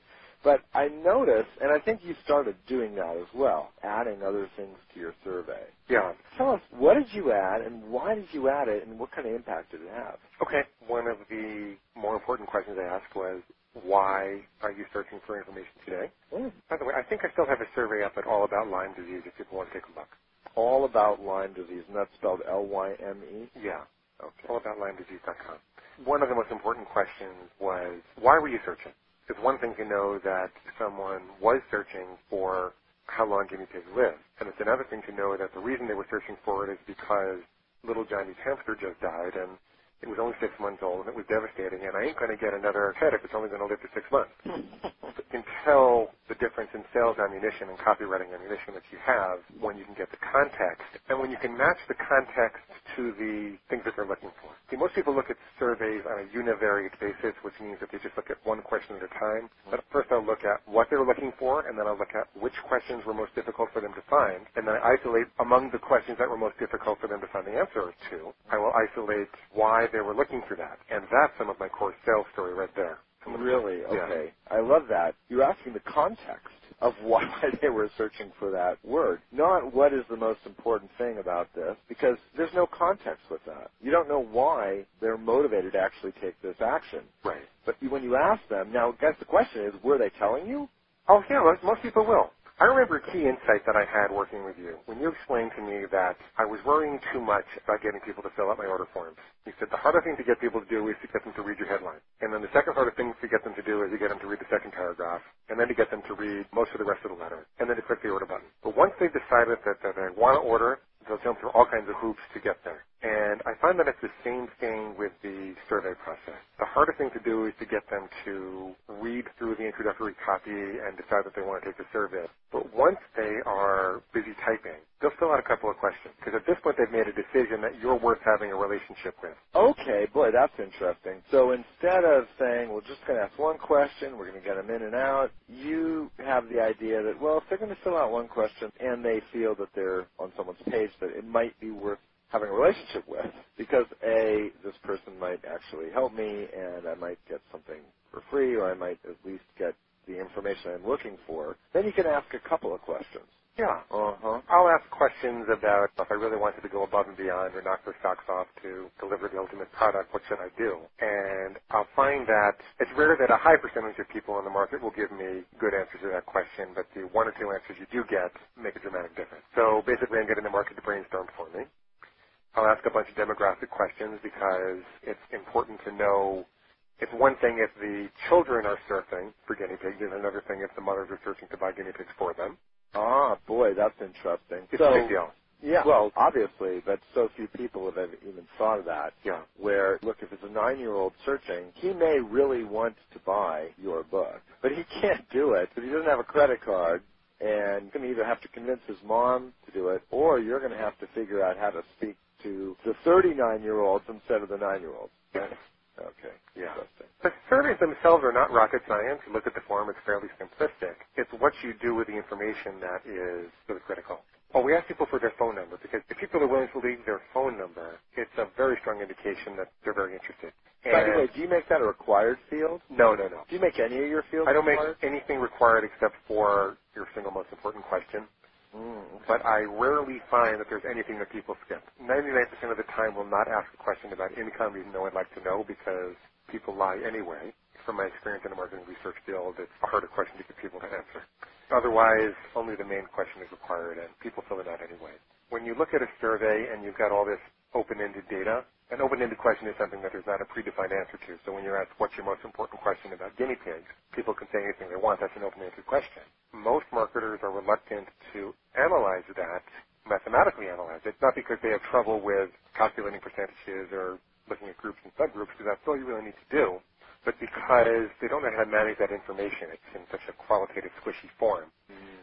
But I noticed, and I think you started doing that as well, adding other things to your survey. Yeah. Tell us, what did you add, and why did you add it, and what kind of impact did it have? Okay. One of the more important questions I asked was, why are you searching for information today? By the way, I think I still have a survey up at All About Lyme Disease if people want to take a look. All About Lyme Disease, and that's spelled Lyme? Yeah. Okay. AllAboutLymeDisease.com. One of the most important questions was, why were you searching? It's one thing to know that someone was searching for how long guinea pigs live, and it's another thing to know that the reason they were searching for it is because little Johnny's hamster just died, and it was only 6 months old, and it was devastating, and I ain't going to get another pet if it's only going to live for 6 months. You can tell the difference in sales ammunition and copywriting ammunition that you have when you can get the context, and when you can match the context to the things that they're looking for. See, most people look at surveys on a univariate basis, which means that they just look at one question at a time. But first I'll look at what they were looking for, and then I'll look at which questions were most difficult for them to find, and then I isolate among the questions that were most difficult for them to find the answer to. I will isolate why they were looking for that, and that's some of my core sales story right there. Really? Okay. Yeah. I love that. You're asking the context of why they were searching for that word, not what is the most important thing about this, because there's no context with that. You don't know why they're motivated to actually take this action. Right. But when you ask them, now I guess the question is, were they telling you? Oh, yeah, most people will. I remember a key insight that I had working with you when you explained to me that I was worrying too much about getting people to fill out my order forms. You said the harder thing to get people to do is to get them to read your headline. And then the second harder thing to get them to do is to get them to read the second paragraph, and then to get them to read most of the rest of the letter, and then to click the order button. But once they've decided that they want to order, they'll jump through all kinds of hoops to get there. And I find that it's the same thing with the survey process. The harder thing to do is to get them to read through the introductory copy and decide that they want to take the survey. But once they are busy typing, they'll fill out a couple of questions, because at this point they've made a decision that you're worth having a relationship with. Okay, boy, that's interesting. So instead of saying, we're just going to ask one question, we're going to get them in and out, you have the idea that, well, if they're going to fill out one question and they feel that they're on someone's page, that it might be worth having a relationship with, because A, this person might actually help me, and I might get something for free, or I might at least get the information I'm looking for, then you can ask a couple of questions. Yeah. Uh-huh. I'll ask questions about if I really wanted to go above and beyond or knock their socks off to deliver the ultimate product, what should I do? And I'll find that it's rare that a high percentage of people in the market will give me good answers to that question, but the one or two answers you do get make a dramatic difference. So basically I'm getting the market to brainstorm for me. I'll ask a bunch of demographic questions because it's important to know. It's one thing if the children are surfing for guinea pigs, and another thing if the mothers are searching to buy guinea pigs for them. Ah, boy, that's interesting. It's a big deal. Yeah, well, obviously, but so few people have even thought of that. Yeah. Where, look, if it's a 9-year-old searching, he may really want to buy your book, but he can't do it because he doesn't have a credit card, and you're going to either have to convince his mom to do it, or you're going to have to figure out how to speak to the 39-year-olds instead of the 9-year-olds. Yes. Okay. Yeah. Interesting. The surveys themselves are not rocket science. You look at the form, it's fairly simplistic. It's what you do with the information that is really critical. Oh, we ask people for their phone number because if people are willing to leave their phone number, it's a very strong indication that they're very interested. By the way, do you make that a required field? No. Do you make any of your fields I don't required? make anything required except for your single most important question. Okay. But I rarely find that there's anything that people skip. 99% of the time will not ask a question about income, even though I'd like to know, because people lie anyway. From my experience in the marketing research field, it's a harder question to get people to answer. Otherwise, only the main question is required, and people fill it out anyway. When you look at a survey and you've got all this open-ended data, an open-ended question is something that there's not a predefined answer to. So when you're asked what's your most important question about guinea pigs, people can say anything they want. That's an open-ended question. Most marketers are reluctant to analyze that, mathematically analyze it, not because they have trouble with calculating percentages or looking at groups and subgroups, because that's all you really need to do, but because they don't know how to manage that information. It's in such a qualitative, squishy form.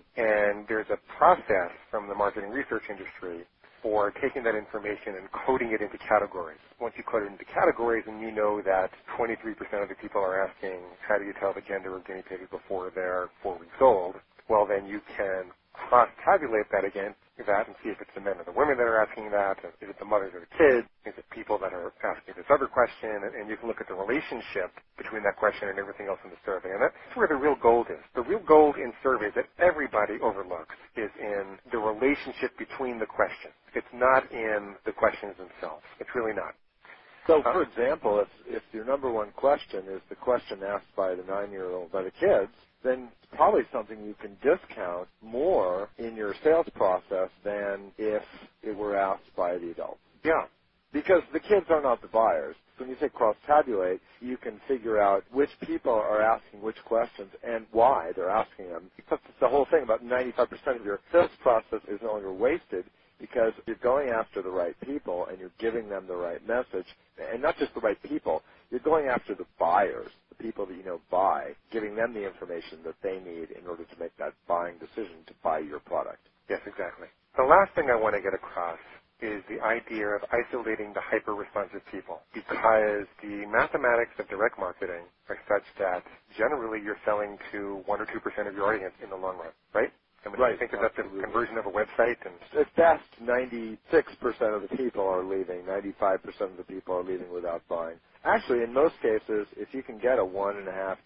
And there's a process from the marketing research industry for taking that information and coding it into categories. Once you code it into categories and you know that 23% of the people are asking, how do you tell the gender of guinea pigs before they're 4 weeks old? Well, then you can cross-tabulate that against that and see if it's the men or the women that are asking that. Is it the mothers or the kids? Is it people that are asking this other question? And you can look at the relationship between that question and everything else in the survey. And that's where the real gold is. The real gold in surveys that everybody overlooks is in the relationship between the questions. It's not in the questions themselves. It's really not. So, for example, if your number one question is the question asked by the 9-year-old by the kids, then it's probably something you can discount more in your sales process than if it were asked by the adults. Yeah. Because the kids are not the buyers. When you say cross-tabulate, you can figure out which people are asking which questions and why they're asking them. Because the whole thing, about 95% of your sales process is no longer wasted because you're going after the right people and you're giving them the right message. And not just the right people, you're going after the buyers, the people that you know buy, giving them the information that they need in order to make that buying decision to buy your product. Yes, exactly. The last thing I want to get across is the idea of isolating the hyper-responsive people, because the mathematics of direct marketing are such that generally you're selling to 1 or 2% of your audience in the long run, right? And when you think about the conversion of a website, and at best, 96% of the people are leaving, 95% of the people are leaving without buying. Actually, in most cases, if you can get a 1.5%,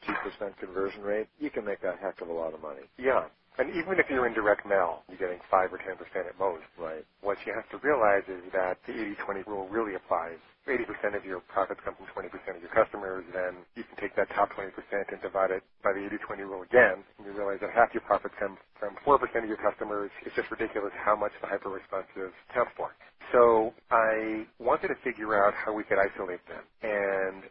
2% conversion rate, you can make a heck of a lot of money. Yeah. And even if you're in direct mail, you're getting 5 or 10% at most. Right. What you have to realize is that the 80-20 rule really applies. 80% of your profits come from 20% of your customers, then you can take that top 20% and divide it by the 80-20 rule again, and you realize that half your profits come from 4% of your customers. It's just ridiculous how much the hyper-responsive counts for. So I wanted to figure out how we could isolate them. And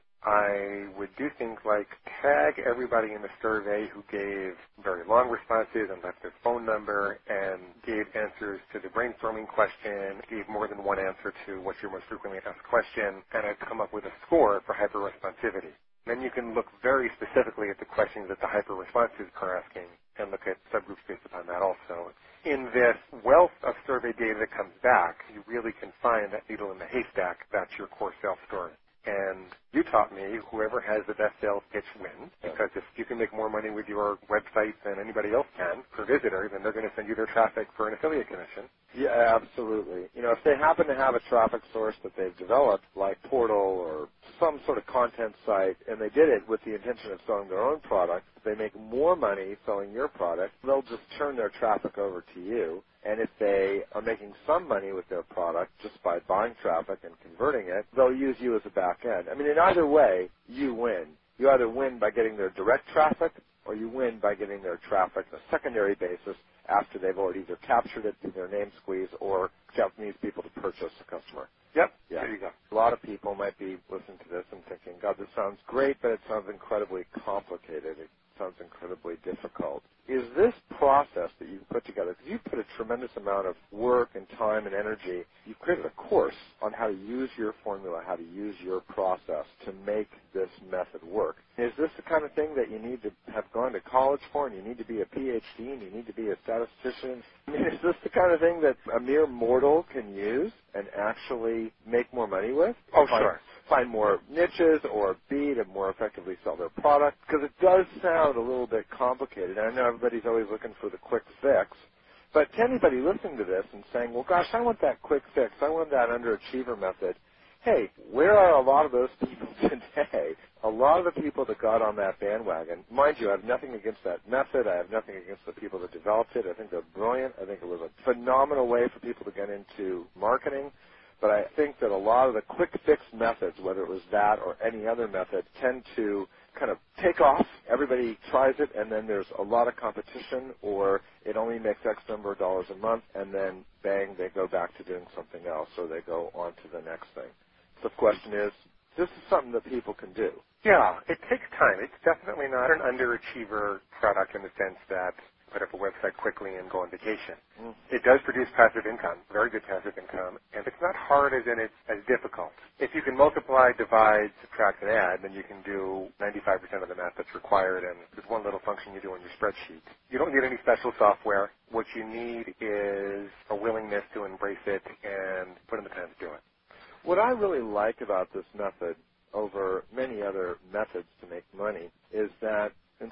I would do things like tag everybody in the survey who gave very long responses and left their phone number and gave answers to the brainstorming question, gave more than one answer to what's your most frequently asked question, and I've come up with a score for hyper-responsivity. Then you can look very specifically at the questions that the hyper-responsives are asking and look at subgroups based upon that also. In this wealth of survey data that comes back, you really can find that needle in the haystack that's your core sales story. And you taught me whoever has the best sales pitch wins, because if you can make more money with your website than anybody else can per visitor, then they're going to send you their traffic for an affiliate commission. Yeah, absolutely. You know, if they happen to have a traffic source that they've developed, like Portal or some sort of content site, and they did it with the intention of selling their own product, if they make more money selling your product, they'll just turn their traffic over to you. And if they are making some money with their product just by buying traffic and converting it, they'll use you as a back end. I mean, in either way, you win. You either win by getting their direct traffic or you win by getting their traffic on a secondary basis after they've already either captured it through their name squeeze or gotten these people to purchase a customer. Yep, yeah. There you go. A lot of people might be listening to this and thinking, God, this sounds great, but it sounds incredibly complicated. It sounds incredibly difficult. Is this process that you've put together, because you've put a tremendous amount of work and time and energy, you've created a course on how to use your formula, how to use your process to make this method work. Is this the kind of thing that you need to have gone to college for, and you need to be a PhD, and you need to be a statistician? I mean, is this the kind of thing that a mere mortal can use and actually make more money with? Oh, sure. Find more niches or B, to more effectively sell their product? Because it does sound a little bit complicated. I know everybody's always looking for the quick fix. But to anybody listening to this and saying, well, gosh, I want that quick fix. I want that underachiever method. Hey, where are a lot of those people today? A lot of the people that got on that bandwagon, mind you, I have nothing against that method. I have nothing against the people that developed it. I think they're brilliant. I think it was a phenomenal way for people to get into marketing. But I think that a lot of the quick fix methods, whether it was that or any other method, tend to kind of take off. Everybody tries it, and then there's a lot of competition, or it only makes X number of dollars a month, and then, bang, they go back to doing something else, or they go on to the next thing. So the question is, this is something that people can do. Yeah, it takes time. It's definitely not an underachiever product in the sense that put up a website quickly and go on vacation. It does produce passive income, very good passive income, and it's not hard as in it's as difficult. If you can multiply, divide, subtract, and add, then you can do 95% of the math that's required, and there's one little function you do on your spreadsheet. You don't need any special software. What you need is a willingness to embrace it and put in the time to do it. What I really like about this method over many other methods to make money is that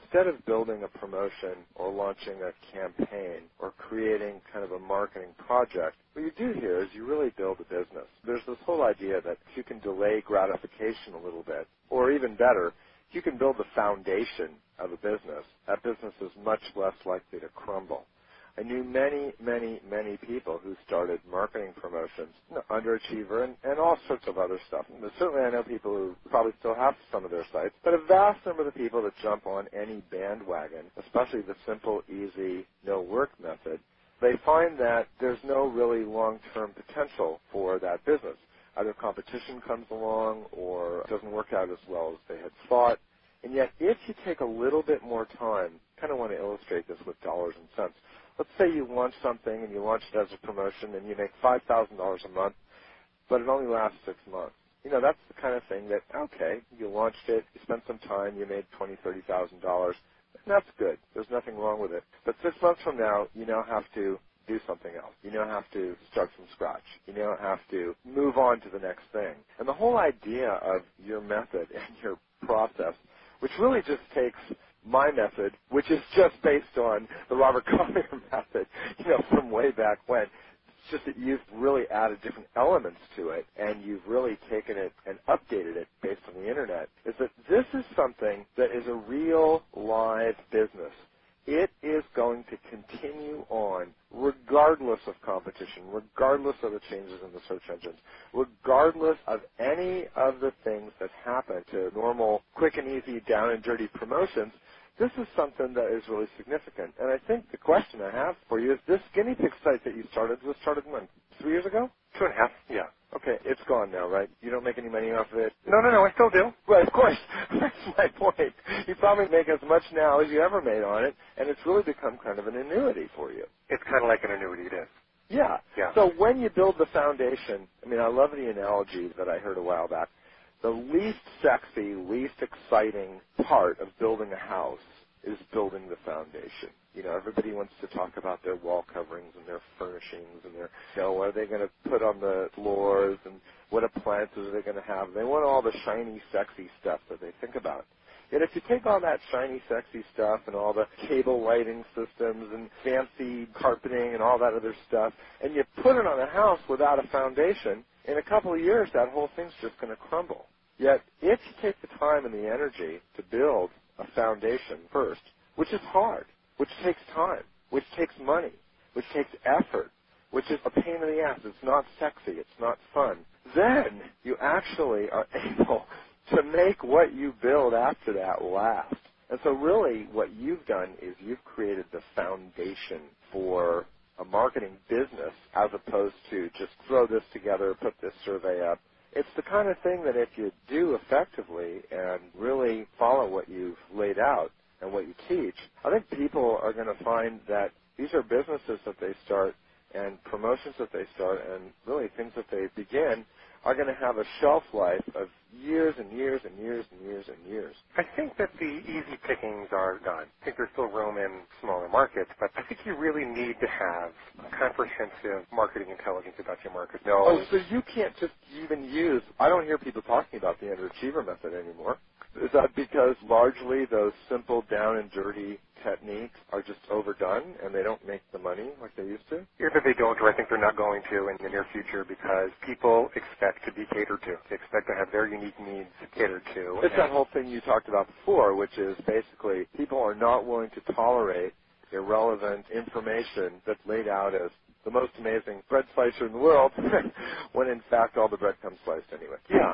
instead of building a promotion or launching a campaign or creating kind of a marketing project, what you do here is you really build a business. There's this whole idea that if you can delay gratification a little bit, or even better, if you can build the foundation of a business, that business is much less likely to crumble. I knew many, many, many people who started marketing promotions, Underachiever, and all sorts of other stuff. But certainly I know people who probably still have some of their sites, but a vast number of the people that jump on any bandwagon, especially the simple, easy, no-work method, they find that there's no really long-term potential for that business. Either competition comes along or it doesn't work out as well as they had thought. And yet, if you take a little bit more time, I kind of want to illustrate this with dollars and cents. Let's say you launch something and you launch it as a promotion and you make $5,000 a month, but it only lasts 6 months. You know, that's the kind of thing that, okay, you launched it, you spent some time, you made $20,000, $30,000, and that's good. There's nothing wrong with it. But 6 months from now, you now have to do something else. You now have to start from scratch. You now have to move on to the next thing. And the whole idea of your method and your process, which really just takes my method, which is just based on the Robert Collier method, from way back when. It's just that you've really added different elements to it, and you've really taken it and updated it based on the Internet, is that this is something that is a real live business. It is going to continue on regardless of competition, regardless of the changes in the search engines, regardless of any of the things that happen to normal, quick and easy, down and dirty promotions. This is something that is really significant. And I think the question I have for you is this guinea pig site that you started was started when? 3 years ago? 2.5. Yeah. Okay, it's gone now, right? You don't make any money off of it? No, I still do. Well, of course. That's my point. You probably make as much now as you ever made on it, and it's really become kind of an annuity for you. It's kind of like an annuity, it is. Yeah. So when you build the foundation, I love the analogy that I heard a while back. The least sexy, least exciting part of building a house is building the foundation. Everybody wants to talk about their wall coverings and their furnishings and what are they going to put on the floors and what appliances are they going to have. They want all the shiny, sexy stuff that they think about. Yet if you take all that shiny, sexy stuff and all the cable lighting systems and fancy carpeting and all that other stuff, and you put it on a house without a foundation, in a couple of years that whole thing's just going to crumble. Yet if you take the time and the energy to build a foundation first, which is hard, which takes time, which takes money, which takes effort, which is a pain in the ass, it's not sexy, it's not fun, then you actually are able to make what you build after that last. And so really what you've done is you've created the foundation for a marketing business as opposed to just throw this together, put this survey up. It's the kind of thing that if you do effectively and really follow what you've laid out and what you teach, I think people are going to find that these are businesses that they start and promotions that they start and really things that they begin are going to have a shelf life of years and years and years and years and years. I think that the easy pickings are done. I think there's still room in smaller markets, but I think you really need to have a comprehensive marketing intelligence about your market. Oh, so you can't just even use, I don't hear people talking about the underachiever method anymore. Is that because largely those simple down and dirty techniques are just overdone and they don't make the money like they used to? Either they don't, or I think they're not going to in the near future because people expect to be catered to. They expect to have their unique needs catered to. It's that whole thing you talked about before, which is basically people are not willing to tolerate irrelevant information that's laid out as the most amazing bread slicer in the world when in fact all the bread comes sliced anyway. Yeah.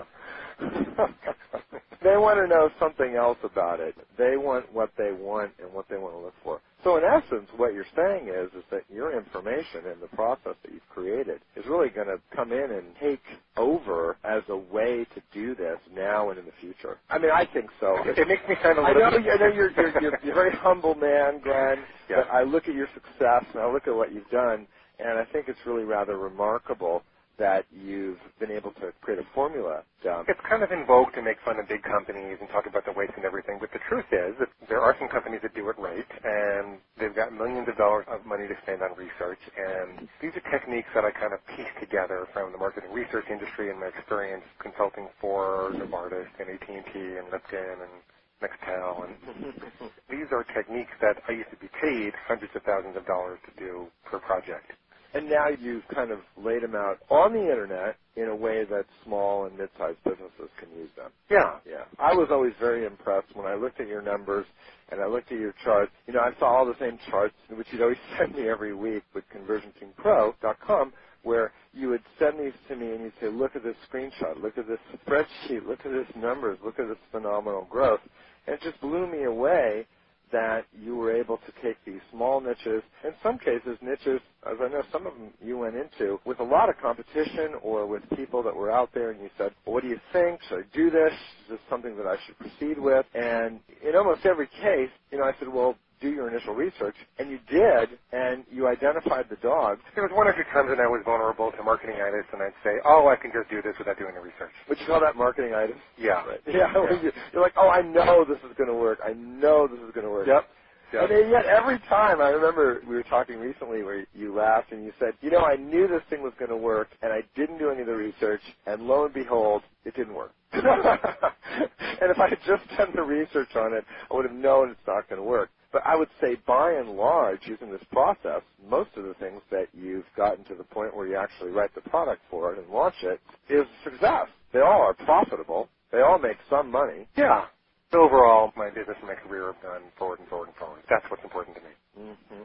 They want to know something else about it. They want what they want and what they want to look for. So in essence, what you're saying is that your information and the process that you've created is really going to come in and take over as a way to do this now and in the future. I think so. It makes me sound a little I know you're a very humble man, Glenn, yeah. But I look at your success and I look at what you've done, and I think it's really rather remarkable that you've been able to create a formula. It's kind of in vogue to make fun of big companies and talk about the waste and everything, but the truth is that there are some companies that do it right, and they've got millions of dollars of money to spend on research, and these are techniques that I kind of piece together from the marketing research industry and my experience consulting for Novartis and AT&T and Lipton and Nextel, and these are techniques that I used to be paid hundreds of thousands of dollars to do per project. And now you've kind of laid them out on the internet in a way that small and mid-sized businesses can use them. Yeah. Yeah. I was always very impressed when I looked at your numbers and I looked at your charts. You know, I saw all the same charts, which you'd always send me every week with ConversionTeamPro.com, where you would send these to me and you'd say, look at this screenshot, look at this spreadsheet, look at this numbers, look at this phenomenal growth. And it just blew me away that you were able to take these small niches, in some cases niches, as I know some of them you went into, with a lot of competition or with people that were out there and you said, well, what do you think? Should I do this? Is this something that I should proceed with? And in almost every case, you know, I said, well, do your initial research, and you did, and you identified the dog. There was one or two times when I was vulnerable to marketingitis, and I'd say, oh, I can just do this without doing the research. Would you call that marketingitis? Yeah. Right. Yeah. You're like, oh, I know this is going to work. I know this is going to work. Yep. And yet every time, I remember we were talking recently where you laughed and you said, you know, I knew this thing was going to work, and I didn't do any of the research, and lo and behold, it didn't work. And if I had just done the research on it, I would have known it's not going to work. But I would say, by and large, using this process, most of the things that you've gotten to the point where you actually write the product for it and launch it is success. They all are profitable. They all make some money. Yeah. So overall, my business and my career have gone forward and forward and forward. That's what's important to me. Mm-hmm.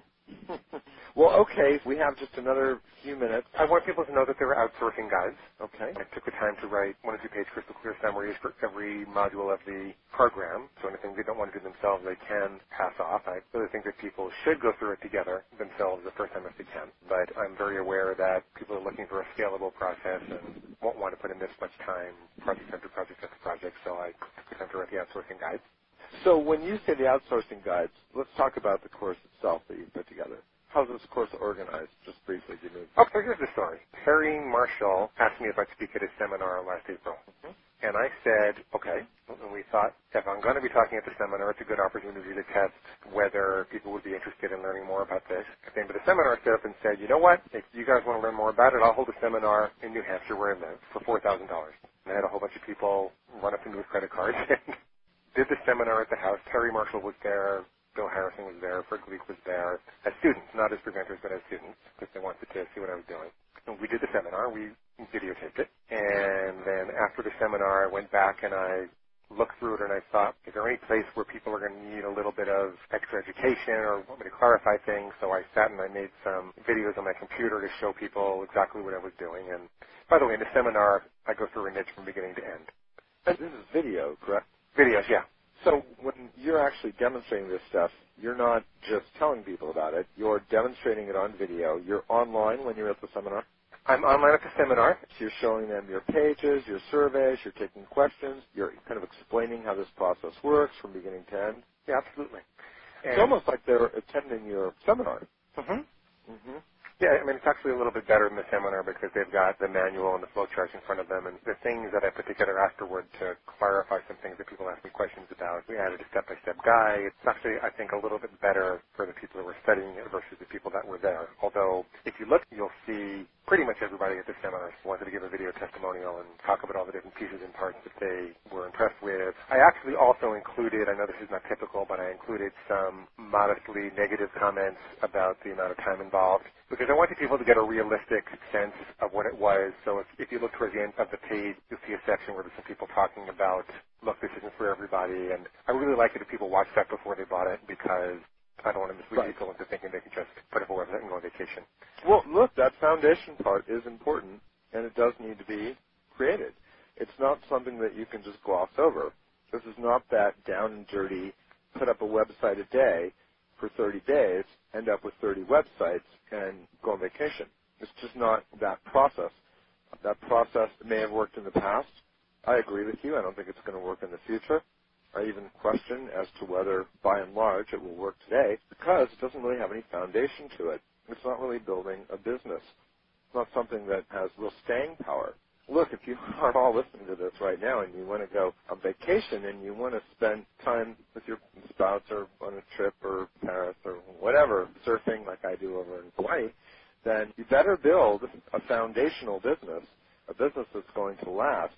Well, okay, we have just another few minutes. I want people to know that there are outsourcing guides. Okay. I took the time to write 1 or 2 page crystal clear summaries for every module of the program. So anything they don't want to do themselves, they can pass off. I really think that people should go through it together themselves the first time if they can. But I'm very aware that people are looking for a scalable process and won't want to put in this much time, project after project after project. So I took the time to write the outsourcing guides. So when you say the outsourcing guides, let's talk about the course itself that you put together. How's this course organized? Just briefly, give me. Okay, here's the story. Terry Marshall asked me if I'd speak at his seminar last April. Mm-hmm. And I said, okay. And we thought, if I'm going to be talking at the seminar, it's a good opportunity to test whether people would be interested in learning more about this. At the end of the seminar, I stood up and said, you know what? If you guys want to learn more about it, I'll hold a seminar in New Hampshire where I live for $4,000. And I had a whole bunch of people run up to me with credit cards and did the seminar at the house. Terry Marshall was there. Bill Harrison was there. Fred Gleek was there as students, not as presenters, but as students, because they wanted to see what I was doing. And we did the seminar. We videotaped it. And then after the seminar, I went back and I looked through it and I thought, is there any place where people are going to need a little bit of extra education or want me to clarify things? So I sat and I made some videos on my computer to show people exactly what I was doing. And by the way, in the seminar, I go through a niche from beginning to end. And this is video, correct? Videos, yeah. So when you're actually demonstrating this stuff, you're not just telling people about it. You're demonstrating it on video. You're online when you're at the seminar? I'm online at the seminar. So you're showing them your pages, your surveys, you're taking questions, you're kind of explaining how this process works from beginning to end? Yeah, absolutely. It's almost like they're attending your seminar. Mm-hmm. Mm-hmm. Yeah, I mean, it's actually a little bit better in the seminar because they've got the manual and the flow charts in front of them and the things that I put together afterward to clarify some things that people ask me questions about. We added a step-by-step guide. It's actually, I think, a little bit better for the people who were studying it versus the people that were there. Although, if you look, you'll see pretty much everybody at the seminar wanted to give a video testimonial and talk about all the different pieces and parts that they were impressed with. I actually also included, I know this is not typical, but I included some modestly negative comments about the amount of time involved because I wanted people to get a realistic sense of what it was. So if you look towards the end of the page, you'll see a section where there's some people talking about, look, this isn't for everybody. And I really like it if people watch that before they bought it because I don't want to mislead people into thinking they can just put up a website and go on vacation. Well, look, that foundation part is important, and it does need to be created. It's not something that you can just gloss over. This is not that down and dirty, put up a website a day for 30 days, end up with 30 websites, and go on vacation. It's just not that process. That process may have worked in the past. I agree with you. I don't think it's going to work in the future. I even question as to whether, by and large, it will work today because it doesn't really have any foundation to it. It's not really building a business. It's not something that has real staying power. Look, if you are all listening to this right now and you want to go on vacation and you want to spend time with your spouse or on a trip or Paris or whatever, surfing like I do over in Hawaii, then you better build a foundational business, a business that's going to last,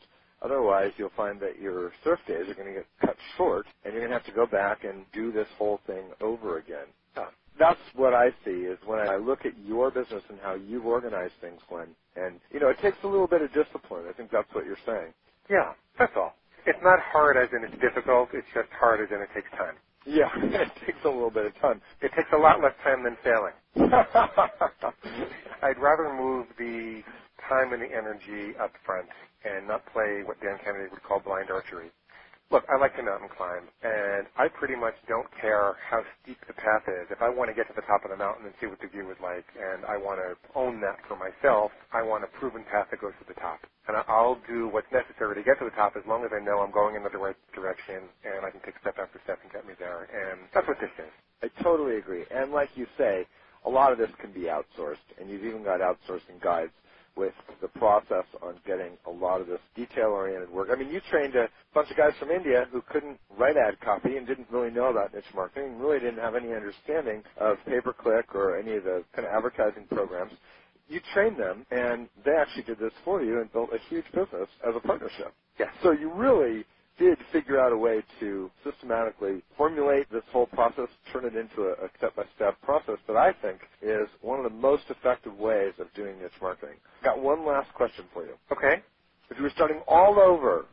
Otherwise, you'll find that your surf days are going to get cut short, and you're going to have to go back and do this whole thing over again. That's what I see is when I look at your business and how you've organized things, Glenn. And, it takes a little bit of discipline. I think that's what you're saying. Yeah, that's all. It's not hard as in it's difficult. It's just hard as in it takes time. Yeah, it takes a little bit of time. It takes a lot less time than failing. I'd rather move the time and the energy up front and not play what Dan Kennedy would call blind archery. Look, I like to mountain climb, and I pretty much don't care how steep the path is. If I want to get to the top of the mountain and see what the view is like, and I want to own that for myself, I want a proven path that goes to the top. And I'll do what's necessary to get to the top as long as I know I'm going in the right direction, and I can take step after step and get me there. And that's what this is. I totally agree. And like you say, a lot of this can be outsourced, and you've even got outsourcing guides with the process on getting a lot of this detail-oriented work. I mean, you trained a bunch of guys from India who couldn't write ad copy and didn't really know about niche marketing and really didn't have any understanding of pay-per-click or any of the kind of advertising programs. You trained them, and they actually did this for you and built a huge business as a partnership. Yes. So you really did figure out a way to systematically formulate this whole process, turn it into a step-by-step process that I think is one of the most effective ways of doing niche marketing. Got one last question for you. Okay. If you were starting all over,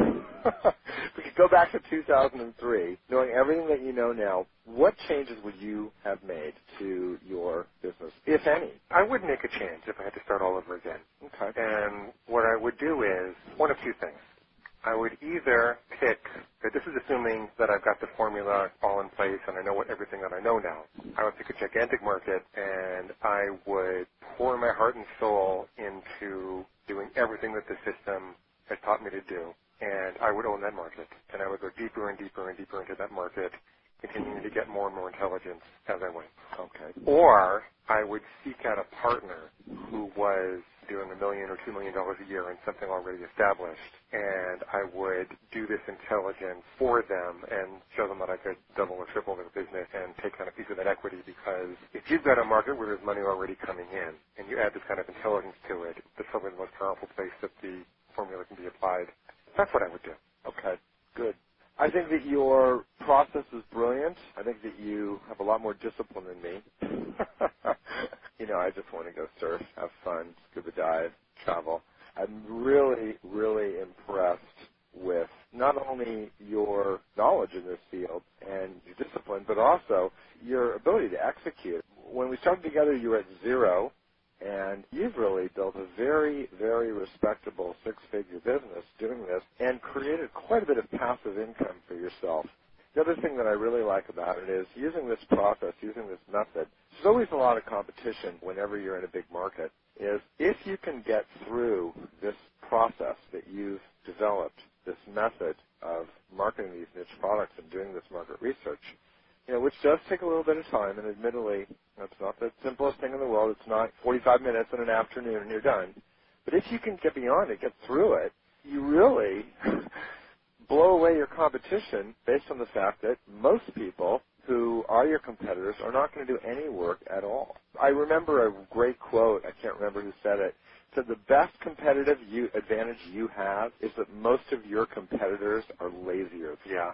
we could go back to 2003, knowing everything that you know now, what changes would you have made to your business, if any? I would make a change if I had to start all over again. Okay. And what I would do is one of two things. I would either pick, this is assuming that I've got the formula all in place and I know everything that I know now. I would pick a gigantic market and I would pour my heart and soul into doing everything that the system has taught me to do. And I would own that market. And I would go deeper and deeper and deeper into that market, continuing to get more and more intelligence as I went. Okay. Or I would seek out a partner who was doing $1 million or $2 million a year in something already established, and I would do this intelligence for them and show them that I could double or triple their business and take kind of a piece of that equity, because if you've got a market where there's money already coming in and you add this kind of intelligence to it, that's probably the most powerful place that the formula can be applied. That's what I would do. Okay, good. I think that your process is brilliant. I think that you have a lot more discipline than me. I just want to go surf, have fun, scuba dive, travel. I'm really, really impressed with not only your knowledge in this field and your discipline, but also your ability to execute. When we started together, you were at zero, and you've really built a very, very respectable six-figure business doing this and created quite a bit of passive income for yourself. The other thing that I really like about it is using this process, using this method. There's always a lot of competition whenever you're in a big market, is if you can get through this process that you've developed, this method of marketing these niche products and doing this market research, which does take a little bit of time, and admittedly, that's not the simplest thing in the world. It's not 45 minutes in an afternoon and you're done. But if you can get beyond it, get through it, you really blow away your competition based on the fact that most people who are your competitors are not going to do any work at all. I remember a great quote, I can't remember who said it, said the best competitive advantage you have is that most of your competitors are lazier. Yeah.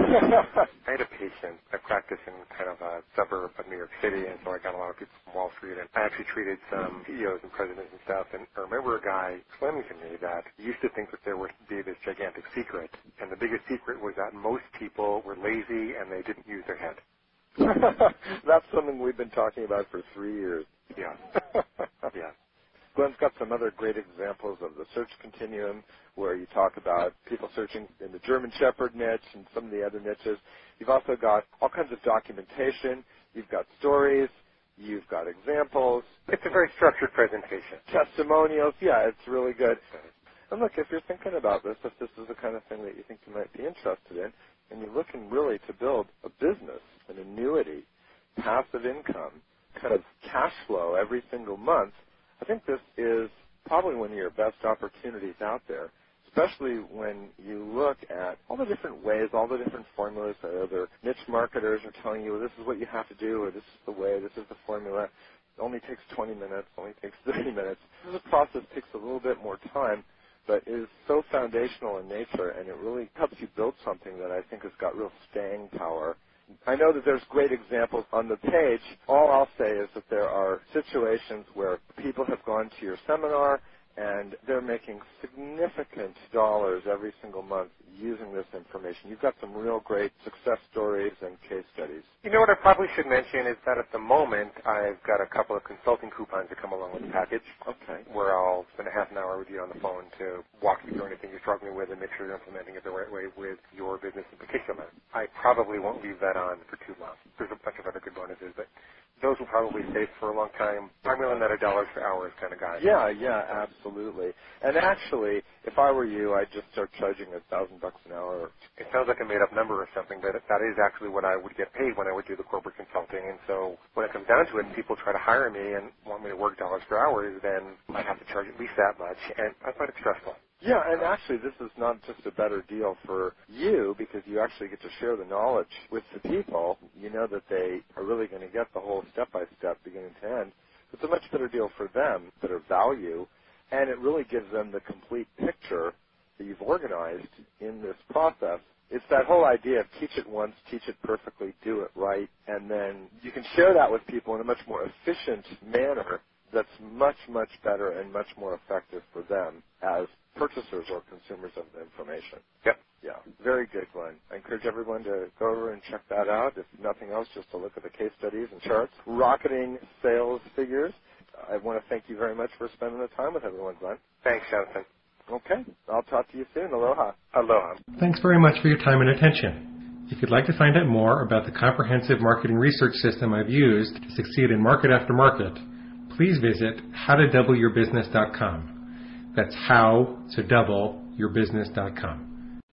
I had a patient. I practiced in kind of a suburb of New York City, and so I got a lot of people from Wall Street, and I actually treated some CEOs and presidents and stuff, and I remember a guy explaining to me that he used to think that there would be this gigantic secret, and the biggest secret was that most people were lazy and they didn't use their head. That's something we've been talking about for 3 years. Yeah. Yeah. Glenn's got some other great examples of the search continuum where you talk about people searching in the German Shepherd niche and some of the other niches. You've also got all kinds of documentation. You've got stories. You've got examples. It's a very structured presentation. Testimonials. Yeah, it's really good. And look, if you're thinking about this, if this is the kind of thing that you think you might be interested in, and you're looking really to build a business, an annuity, passive income, kind of cash flow every single month, I think this is probably one of your best opportunities out there, especially when you look at all the different ways, all the different formulas that other niche marketers are telling you, well, this is what you have to do, or this is the way, this is the formula. It only takes 20 minutes, only takes 30 minutes. This process takes a little bit more time. but it is so foundational in nature, and it really helps you build something that I think has got real staying power. I know that there's great examples on the page. All I'll say is that there are situations where people have gone to your seminar and they're making significant dollars every single month using this information. You've got some real great success stories and case studies. You know what I probably should mention is that at the moment I've got a couple of consulting coupons that come along with the package. Okay. Where I'll spend a half an hour with you on the phone to walk you through anything you're struggling with and make sure you're implementing it the right way with your business in particular. I probably won't leave that on for too long. There's a bunch of other good bonuses, but those will probably stay for a long time. I'm really not a dollars per hours kind of guy. Yeah, absolutely. And actually, if I were you, I'd just start charging $1,000 an hour. It sounds like a made-up number or something, but that is actually what I would get paid when I would do the corporate consulting. And so when it comes down to it, and people try to hire me and want me to work dollars per hour, then I have to charge at least that much, and I find it stressful. Yeah, and actually this is not just a better deal for you because you actually get to share the knowledge with the people. You know that they are really going to get the whole step-by-step, beginning to end. It's a much better deal for them, better value, and it really gives them the complete picture that you've organized in this process. It's that whole idea of teach it once, teach it perfectly, do it right, and then you can share that with people in a much more efficient manner that's much, much better and much more effective for them as purchasers or consumers of the information. Yep. Yeah, very good, Glenn. I encourage everyone to go over and check that out. If nothing else, just to look at the case studies and charts. Rocketing sales figures. I want to thank you very much for spending the time with everyone, Glenn. Thanks, Jonathan. Okay. I'll talk to you soon. Aloha. Aloha. Thanks very much for your time and attention. If you'd like to find out more about the comprehensive marketing research system I've used to succeed in market after market, please visit howtodoubleyourbusiness.com. That's howtodoubleyourbusiness.com.